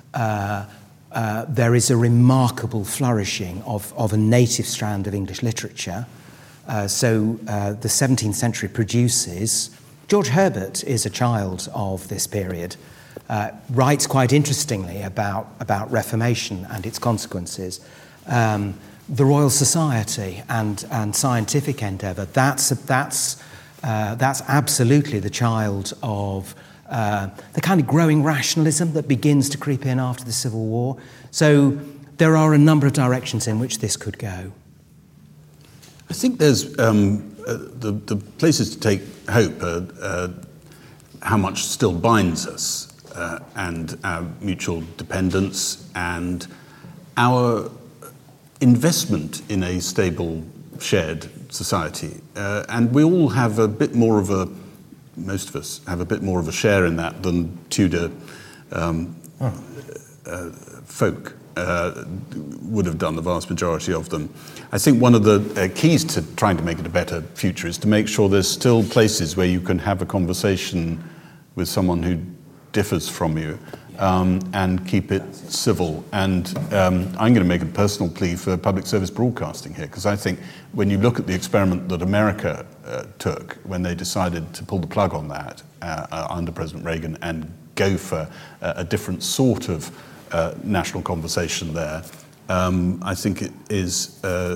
there is a remarkable flourishing of a native strand of English literature. So the 17th century produces... George Herbert is a child of this period, writes quite interestingly about Reformation and its consequences. The Royal Society and scientific endeavour, that's absolutely the child of the kind of growing rationalism that begins to creep in after the Civil War. So there are a number of directions in which this could go. I think there's the places to take hope are how much still binds us and our mutual dependence and our investment in a stable shared society. And we all have a bit more of a... Most of us have a bit more of a share in that than Tudor folk. would have done, the vast majority of them. I think one of the keys to trying to make it a better future is to make sure there's still places where you can have a conversation with someone who differs from you, and keep it civil. And I'm going to make a personal plea for public service broadcasting here, because I think when you look at the experiment that America took when they decided to pull the plug on that under President Reagan and go for a different sort of national conversation there, I think it is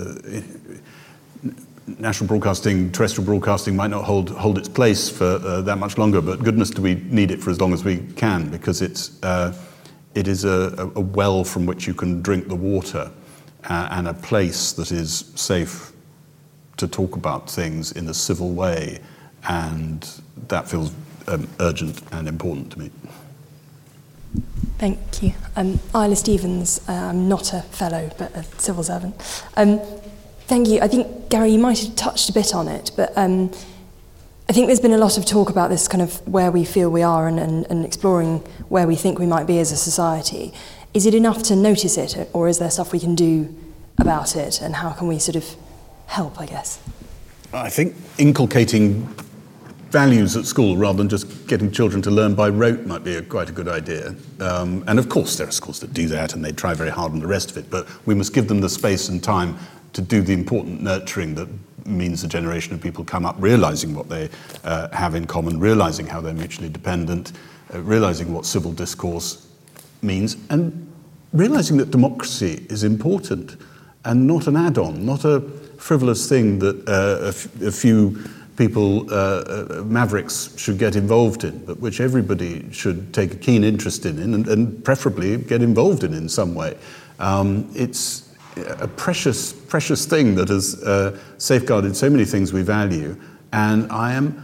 national broadcasting, terrestrial broadcasting might not hold its place for that much longer, but goodness do we need it for as long as we can, because it is a well from which you can drink the water, and a place that is safe to talk about things in a civil way, and that feels urgent and important to me. Thank you. Isla Stevens, I'm not a fellow, but a civil servant. Thank you. I think, Gary, you might have touched a bit on it, but I think there's been a lot of talk about this kind of where we feel we are and exploring where we think we might be as a society. Is it enough to notice it, or is there stuff we can do about it, and how can we sort of help, I guess? I think inculcating values at school rather than just getting children to learn by rote might be quite a good idea. And of course there are schools that do that and they try very hard on the rest of it, but we must give them the space and time to do the important nurturing that means a generation of people come up realising what they have in common, realising how they're mutually dependent, realising what civil discourse means, and realising that democracy is important and not an add-on, not a frivolous thing that a few people, mavericks, should get involved in, but which everybody should take a keen interest in and preferably get involved in some way. It's a precious thing that has safeguarded so many things we value, and I am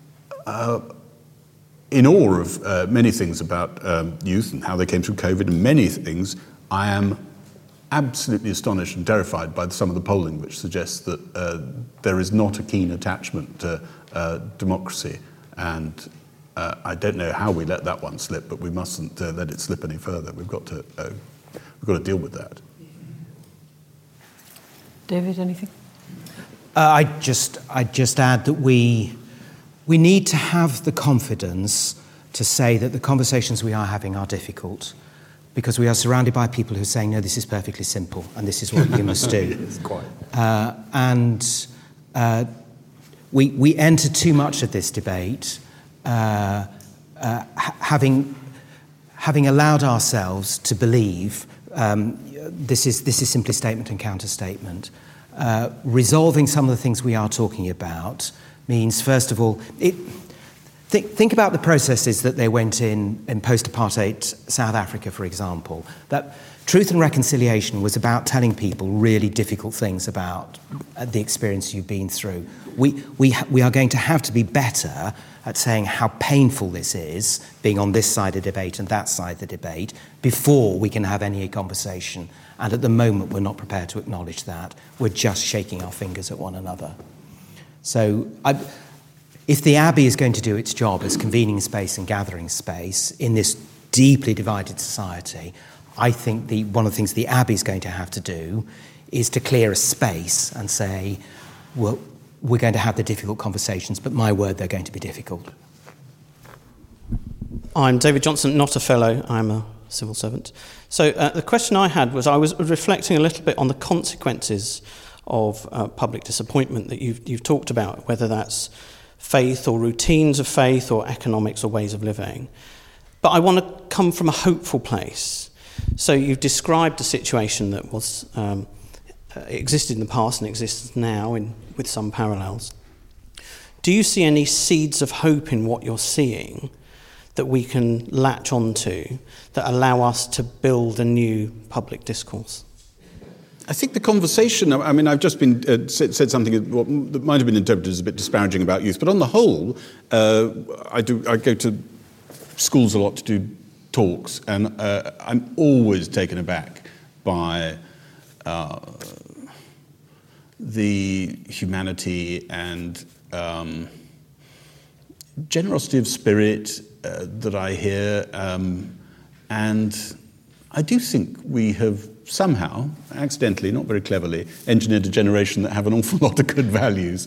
in awe of many things about youth and how they came through COVID, and many things. I am absolutely astonished and terrified by some of the polling which suggests that there is not a keen attachment to democracy, and I don't know how we let that one slip, but we mustn't let it slip any further. We've got to deal with that. David, anything? I'd just add that we need to have the confidence to say that the conversations we are having are difficult, because we are surrounded by people who are saying, no, this is perfectly simple and this is what you must do. It's quite. We enter too much of this debate having allowed ourselves to believe this is simply statement and counter-statement. Resolving some of the things we are talking about means, first of all, think about the processes that they went in post-apartheid South Africa, for example. That truth and reconciliation was about telling people really difficult things about the experience you've been through. We are going to have to be better at saying how painful this is, being on this side of the debate and that side of the debate, before we can have any conversation. And at the moment, we're not prepared to acknowledge that. We're just shaking our fingers at one another. So if the Abbey is going to do its job as convening space and gathering space in this deeply divided society, I think one of the things the Abbey is going to have to do is to clear a space and say, well, we're going to have the difficult conversations, but my word, they're going to be difficult. I'm David Johnson, not a fellow, I'm a civil servant. So the question I had was, I was reflecting a little bit on the consequences of public disappointment that you've talked about, whether that's faith or routines of faith or economics or ways of living. But I want to come from a hopeful place. So you've described a situation that was existed in the past and exists now with some parallels. Do you see any seeds of hope in what you're seeing that we can latch onto that allow us to build a new public discourse? I think the conversation, I mean, I've just been said something that might have been interpreted as a bit disparaging about youth, but on the whole, I go to schools a lot to do talks, and I'm always taken aback by the humanity and generosity of spirit that I hear, and I do think we have somehow, accidentally, not very cleverly, engineered a generation that have an awful lot of good values.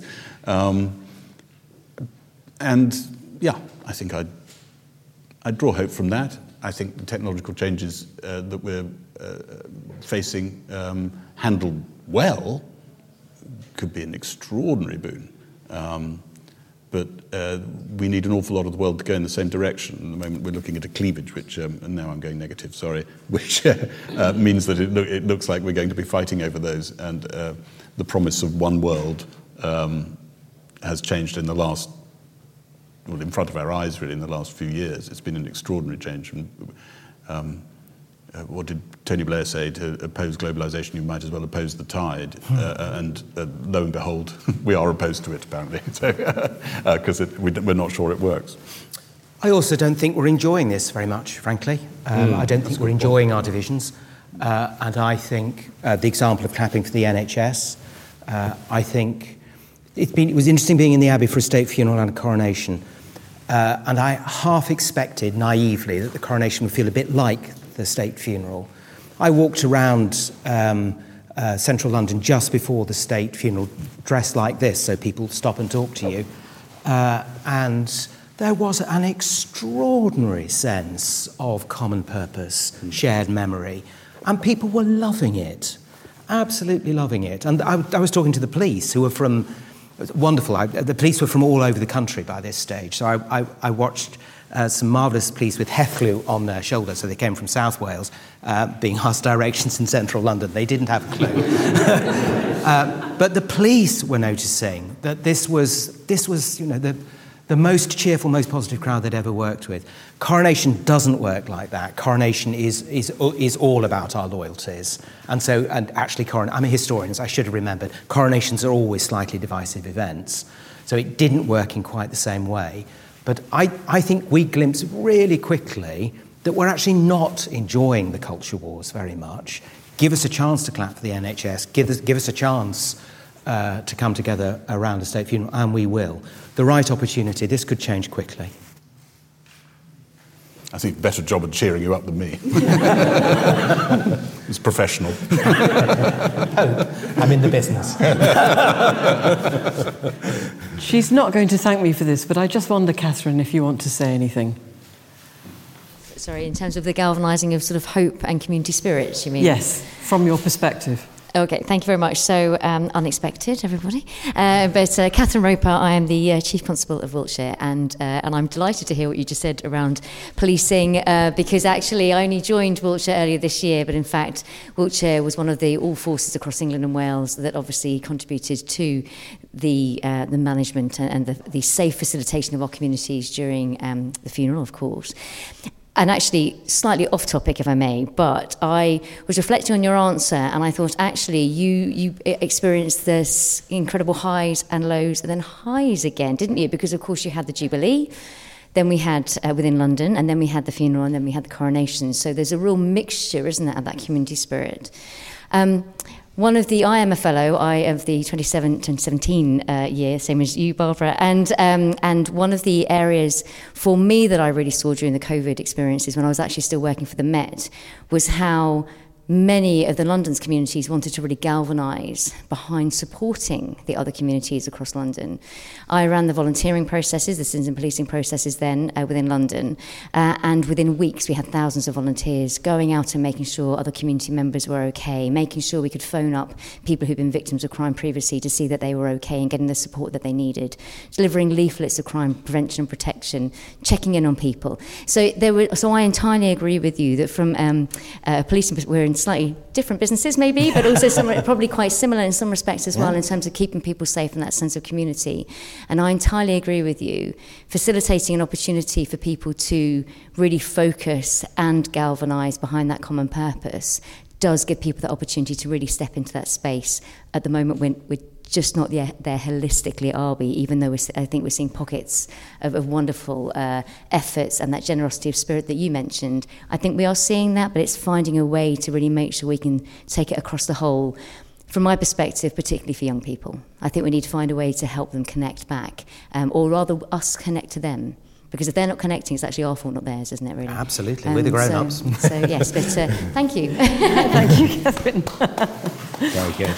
And yeah, I think I'd draw hope from that. I think the technological changes that we're facing, handled well, could be an extraordinary boon. But we need an awful lot of the world to go in the same direction. At the moment, we're looking at a cleavage, which, and now I'm going negative, sorry, which means that it looks like we're going to be fighting over those. And the promise of one world has changed in the last, well, in front of our eyes, really, in the last few years. It's been an extraordinary change. What did Tony Blair say? To oppose globalization, you might as well oppose the tide. And lo and behold, we are opposed to it, apparently, because we're not sure it works. I also don't think we're enjoying this very much, frankly. I don't think we're enjoying our divisions. And I think the example of clapping for the NHS, I think it was interesting being in the Abbey for a state funeral and a coronation. And I half expected, naively, that the coronation would feel a bit like the state funeral. I walked around central London just before the state funeral, dressed like this, so people stop and talk to you. And there was an extraordinary sense of common purpose, shared memory, and people were loving it, absolutely loving it. And I was talking to the police, who were from, wonderful, the police were from all over the country by this stage, so I watched some marvellous police with heft glue on their shoulders, so they came from South Wales, being asked directions in central London. They didn't have a clue. But the police were noticing that this was the most cheerful, most positive crowd they'd ever worked with. Coronation doesn't work like that. Coronation is all about our loyalties. And actually, I'm a historian, so I should have remembered, coronations are always slightly divisive events. So it didn't work in quite the same way. But I think we glimpsed really quickly that we're actually not enjoying the culture wars very much. Give us a chance to clap for the NHS. Give us a chance to come together around a state funeral, and we will. The right opportunity, this could change quickly. I think a better job of cheering you up than me. It's professional. I'm in the business. She's not going to thank me for this, but I just wonder, Catherine, if you want to say anything. Sorry, in terms of the galvanising of sort of hope and community spirit, you mean? Yes, from your perspective. Okay, thank you very much. So, unexpected, everybody. But Catherine Roper, I am the Chief Constable of Wiltshire, and I'm delighted to hear what you just said around policing, because actually I only joined Wiltshire earlier this year, but in fact Wiltshire was one of the all forces across England and Wales that obviously contributed to the management and the safe facilitation of our communities during the funeral, of course. And actually, slightly off topic, if I may, but I was reflecting on your answer, and I thought, actually, you experienced this incredible highs and lows, and then highs again, didn't you? Because, of course, you had the Jubilee, then we had within London, and then we had the funeral, and then we had the coronation. So there's a real mixture, isn't there, of that community spirit. I am a fellow, of the 2017 year, same as you, Barbara, and one of the areas for me that I really saw during the COVID experiences when I was actually still working for the Met was how many of the London's communities wanted to really galvanise behind supporting the other communities across London. I ran the volunteering processes, the citizen policing processes then within London, and within weeks we had thousands of volunteers going out and making sure other community members were okay, making sure we could phone up people who'd been victims of crime previously to see that they were okay and getting the support that they needed, delivering leaflets of crime prevention and protection, checking in on people. So I entirely agree with you that from policing, we're in slightly different businesses maybe, but also probably quite similar in some respects as well in terms of keeping people safe and that sense of community. And I entirely agree with you. Facilitating an opportunity for people to really focus and galvanise behind that common purpose does give people the opportunity to really step into that space at the moment when we're just not there holistically, are we? Even though I think we're seeing pockets of wonderful efforts and that generosity of spirit that you mentioned. I think we are seeing that, but it's finding a way to really make sure we can take it across the whole. From my perspective, particularly for young people, I think we need to find a way to help them connect back, or rather us connect to them. Because if they're not connecting, it's actually our fault, not theirs, isn't it, really? Absolutely, we're the grown-ups. So yes, but thank you. Thank you, Catherine. Very good.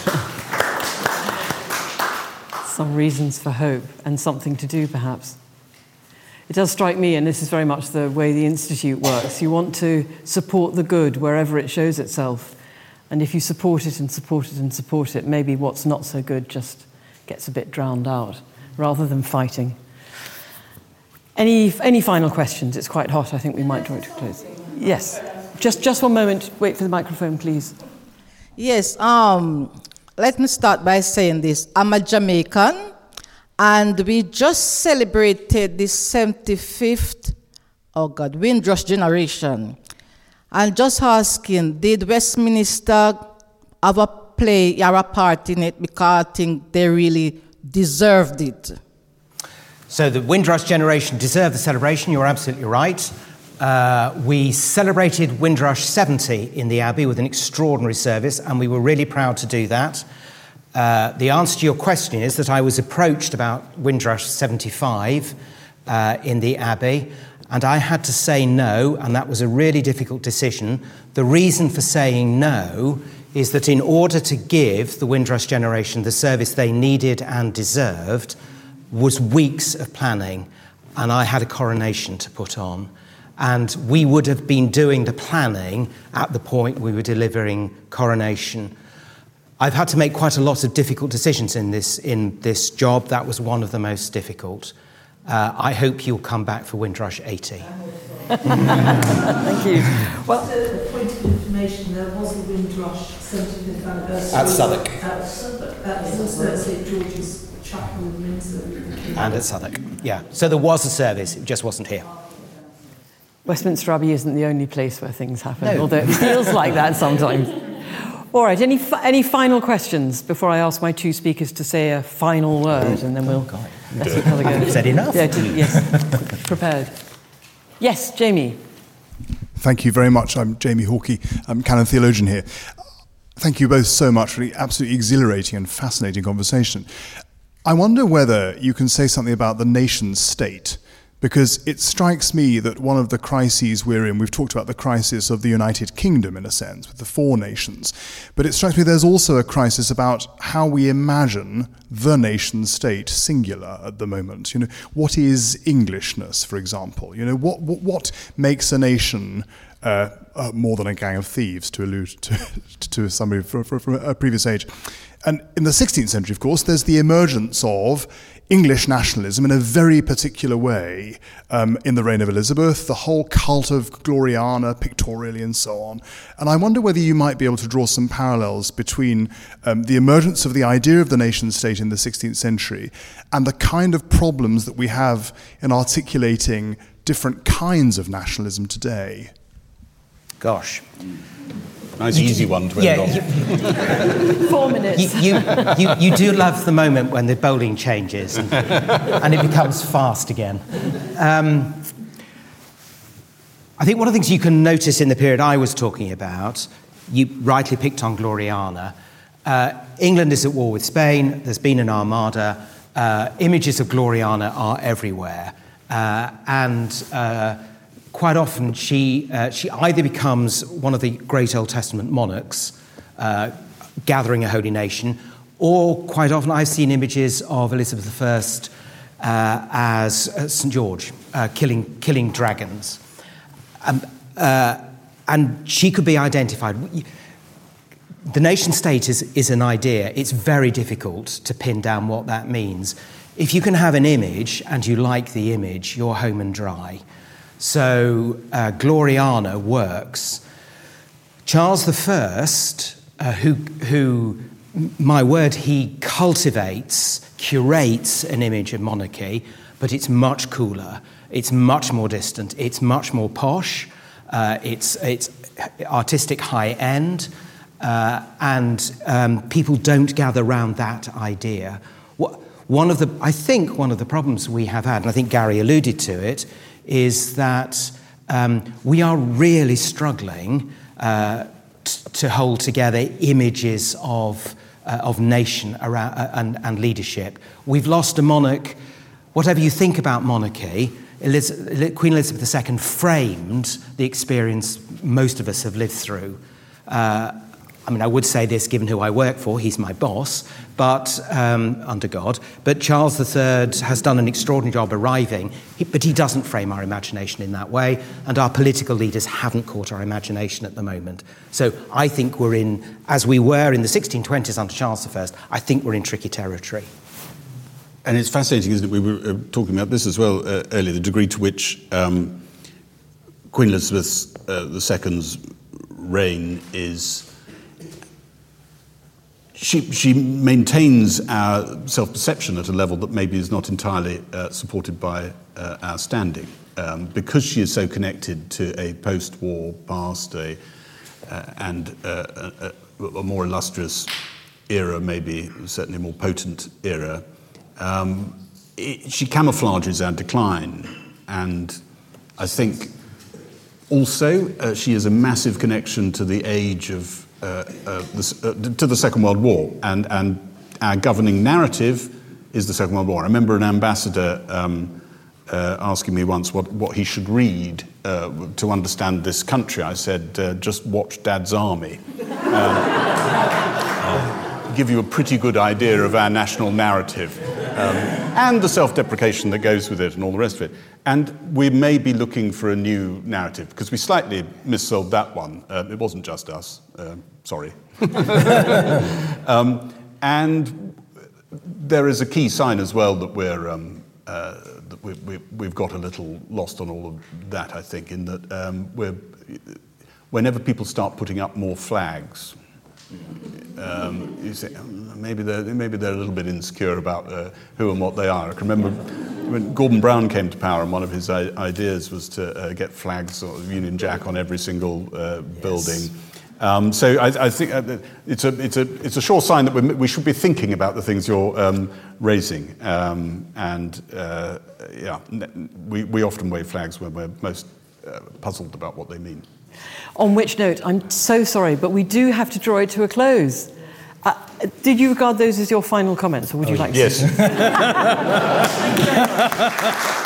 Some reasons for hope and something to do, perhaps. It does strike me, and this is very much the way the Institute works, you want to support the good wherever it shows itself. And if you support it and support it and support it, maybe what's not so good just gets a bit drowned out, rather than fighting. Any final questions? It's quite hot. I think we might draw it to a close. Yes. Just one moment. Wait for the microphone, please. Yes. Let me start by saying this. I'm a Jamaican, and we just celebrated the 75th, Windrush generation. And just asking, did Westminster have a play or a part in it, because I think they really deserved it? So the Windrush generation deserved the celebration. You're absolutely right. We celebrated Windrush 70 in the Abbey with an extraordinary service, and we were really proud to do that. The answer to your question is that I was approached about Windrush 75 in the Abbey, and I had to say no, and that was a really difficult decision. The reason for saying no is that in order to give the Windrush generation the service they needed and deserved was weeks of planning, and I had a coronation to put on. And we would have been doing the planning at the point we were delivering coronation. I've had to make quite a lot of difficult decisions in this job. That was one of the most difficult. I hope you'll come back for Windrush 80. Thank you. Well, a point of information, there was a Windrush 75th anniversary At Southwark. At St George's Chapel in Windsor. And at Southwark, yeah. So there was a service, it just wasn't here. Westminster Abbey isn't the only place where things happen, No. although it feels like that sometimes. All right, any final questions before I ask my two speakers to say a final word, and then we'll let each other go. Said enough. Yeah, yes, prepared. Yes, Jamie. Thank you very much. I'm Jamie Hawkey. I'm canon theologian here. Thank you both so much for the absolutely exhilarating and fascinating conversation. I wonder whether you can say something about the nation state, because it strikes me that one of the crises we're in, we've talked about the crisis of the United Kingdom in a sense, with the four nations, but it strikes me there's also a crisis about how we imagine the nation state singular at the moment. You know, what is Englishness, for example? You know, what makes a nation more than a gang of thieves, to allude to somebody from a previous age? And in the 16th century, of course, there's the emergence of English nationalism in a very particular way in the reign of Elizabeth, the whole cult of Gloriana, pictorially and so on. And I wonder whether you might be able to draw some parallels between the emergence of the idea of the nation state in the 16th century and the kind of problems that we have in articulating different kinds of nationalism today. Gosh. Nice easy one to end on. 4 minutes. You do love the moment when the bowling changes and it becomes fast again. I think one of the things you can notice in the period I was talking about, you rightly picked on Gloriana. England is at war with Spain. There's been an armada. Images of Gloriana are everywhere. Quite often she either becomes one of the great Old Testament monarchs, gathering a holy nation, or quite often I've seen images of Elizabeth I as St. George, killing dragons. And she could be identified. The nation state is an idea. It's very difficult to pin down what that means. If you can have an image and you like the image, you're home and dry. So Gloriana works. Charles I, who, my word, he cultivates, curates an image of monarchy, but it's much cooler, it's much more distant, it's much more posh, it's artistic high end, and people don't gather around that idea. I think one of the problems we have had, and I think Gary alluded to it, is that we are really struggling to hold together images of nation around, and leadership. We've lost a monarch. Whatever you think about monarchy, Queen Elizabeth II framed the experience most of us have lived through. I would say this given who I work for, he's my boss, but under God. But Charles III has done an extraordinary job arriving, but he doesn't frame our imagination in that way, and our political leaders haven't caught our imagination at the moment. So I think we're in, as we were in the 1620s under Charles I, I think we're in tricky territory. And it's fascinating, isn't it? We were talking about this as well earlier, the degree to which Queen Elizabeth II's reign is... She maintains our self-perception at a level that maybe is not entirely supported by our standing. Because she is so connected to a post-war past and a more illustrious era, maybe certainly a more potent era, she camouflages our decline. And I think also she has a massive connection to the age of to the Second World War, and our governing narrative is the Second World War. I remember an ambassador asking me once what he should read to understand this country. I said, just watch Dad's Army. Give you a pretty good idea of our national narrative and the self-deprecation that goes with it and all the rest of it. And we may be looking for a new narrative, because we slightly missold that one. It wasn't just us. Sorry. And there is a key sign as well that we've got a little lost on all of that, I think, in that whenever people start putting up more flags, you say, maybe they're a little bit insecure about who and what they are. I can remember when Gordon Brown came to power, and one of his ideas was to get flags or Union Jack on every single building. So I think it's a sure sign that we should be thinking about the things you're raising. We often wave flags when we're most puzzled about what they mean. On which note, I'm so sorry, but we do have to draw it to a close. Did you regard those as your final comments, or would you like to? Yes.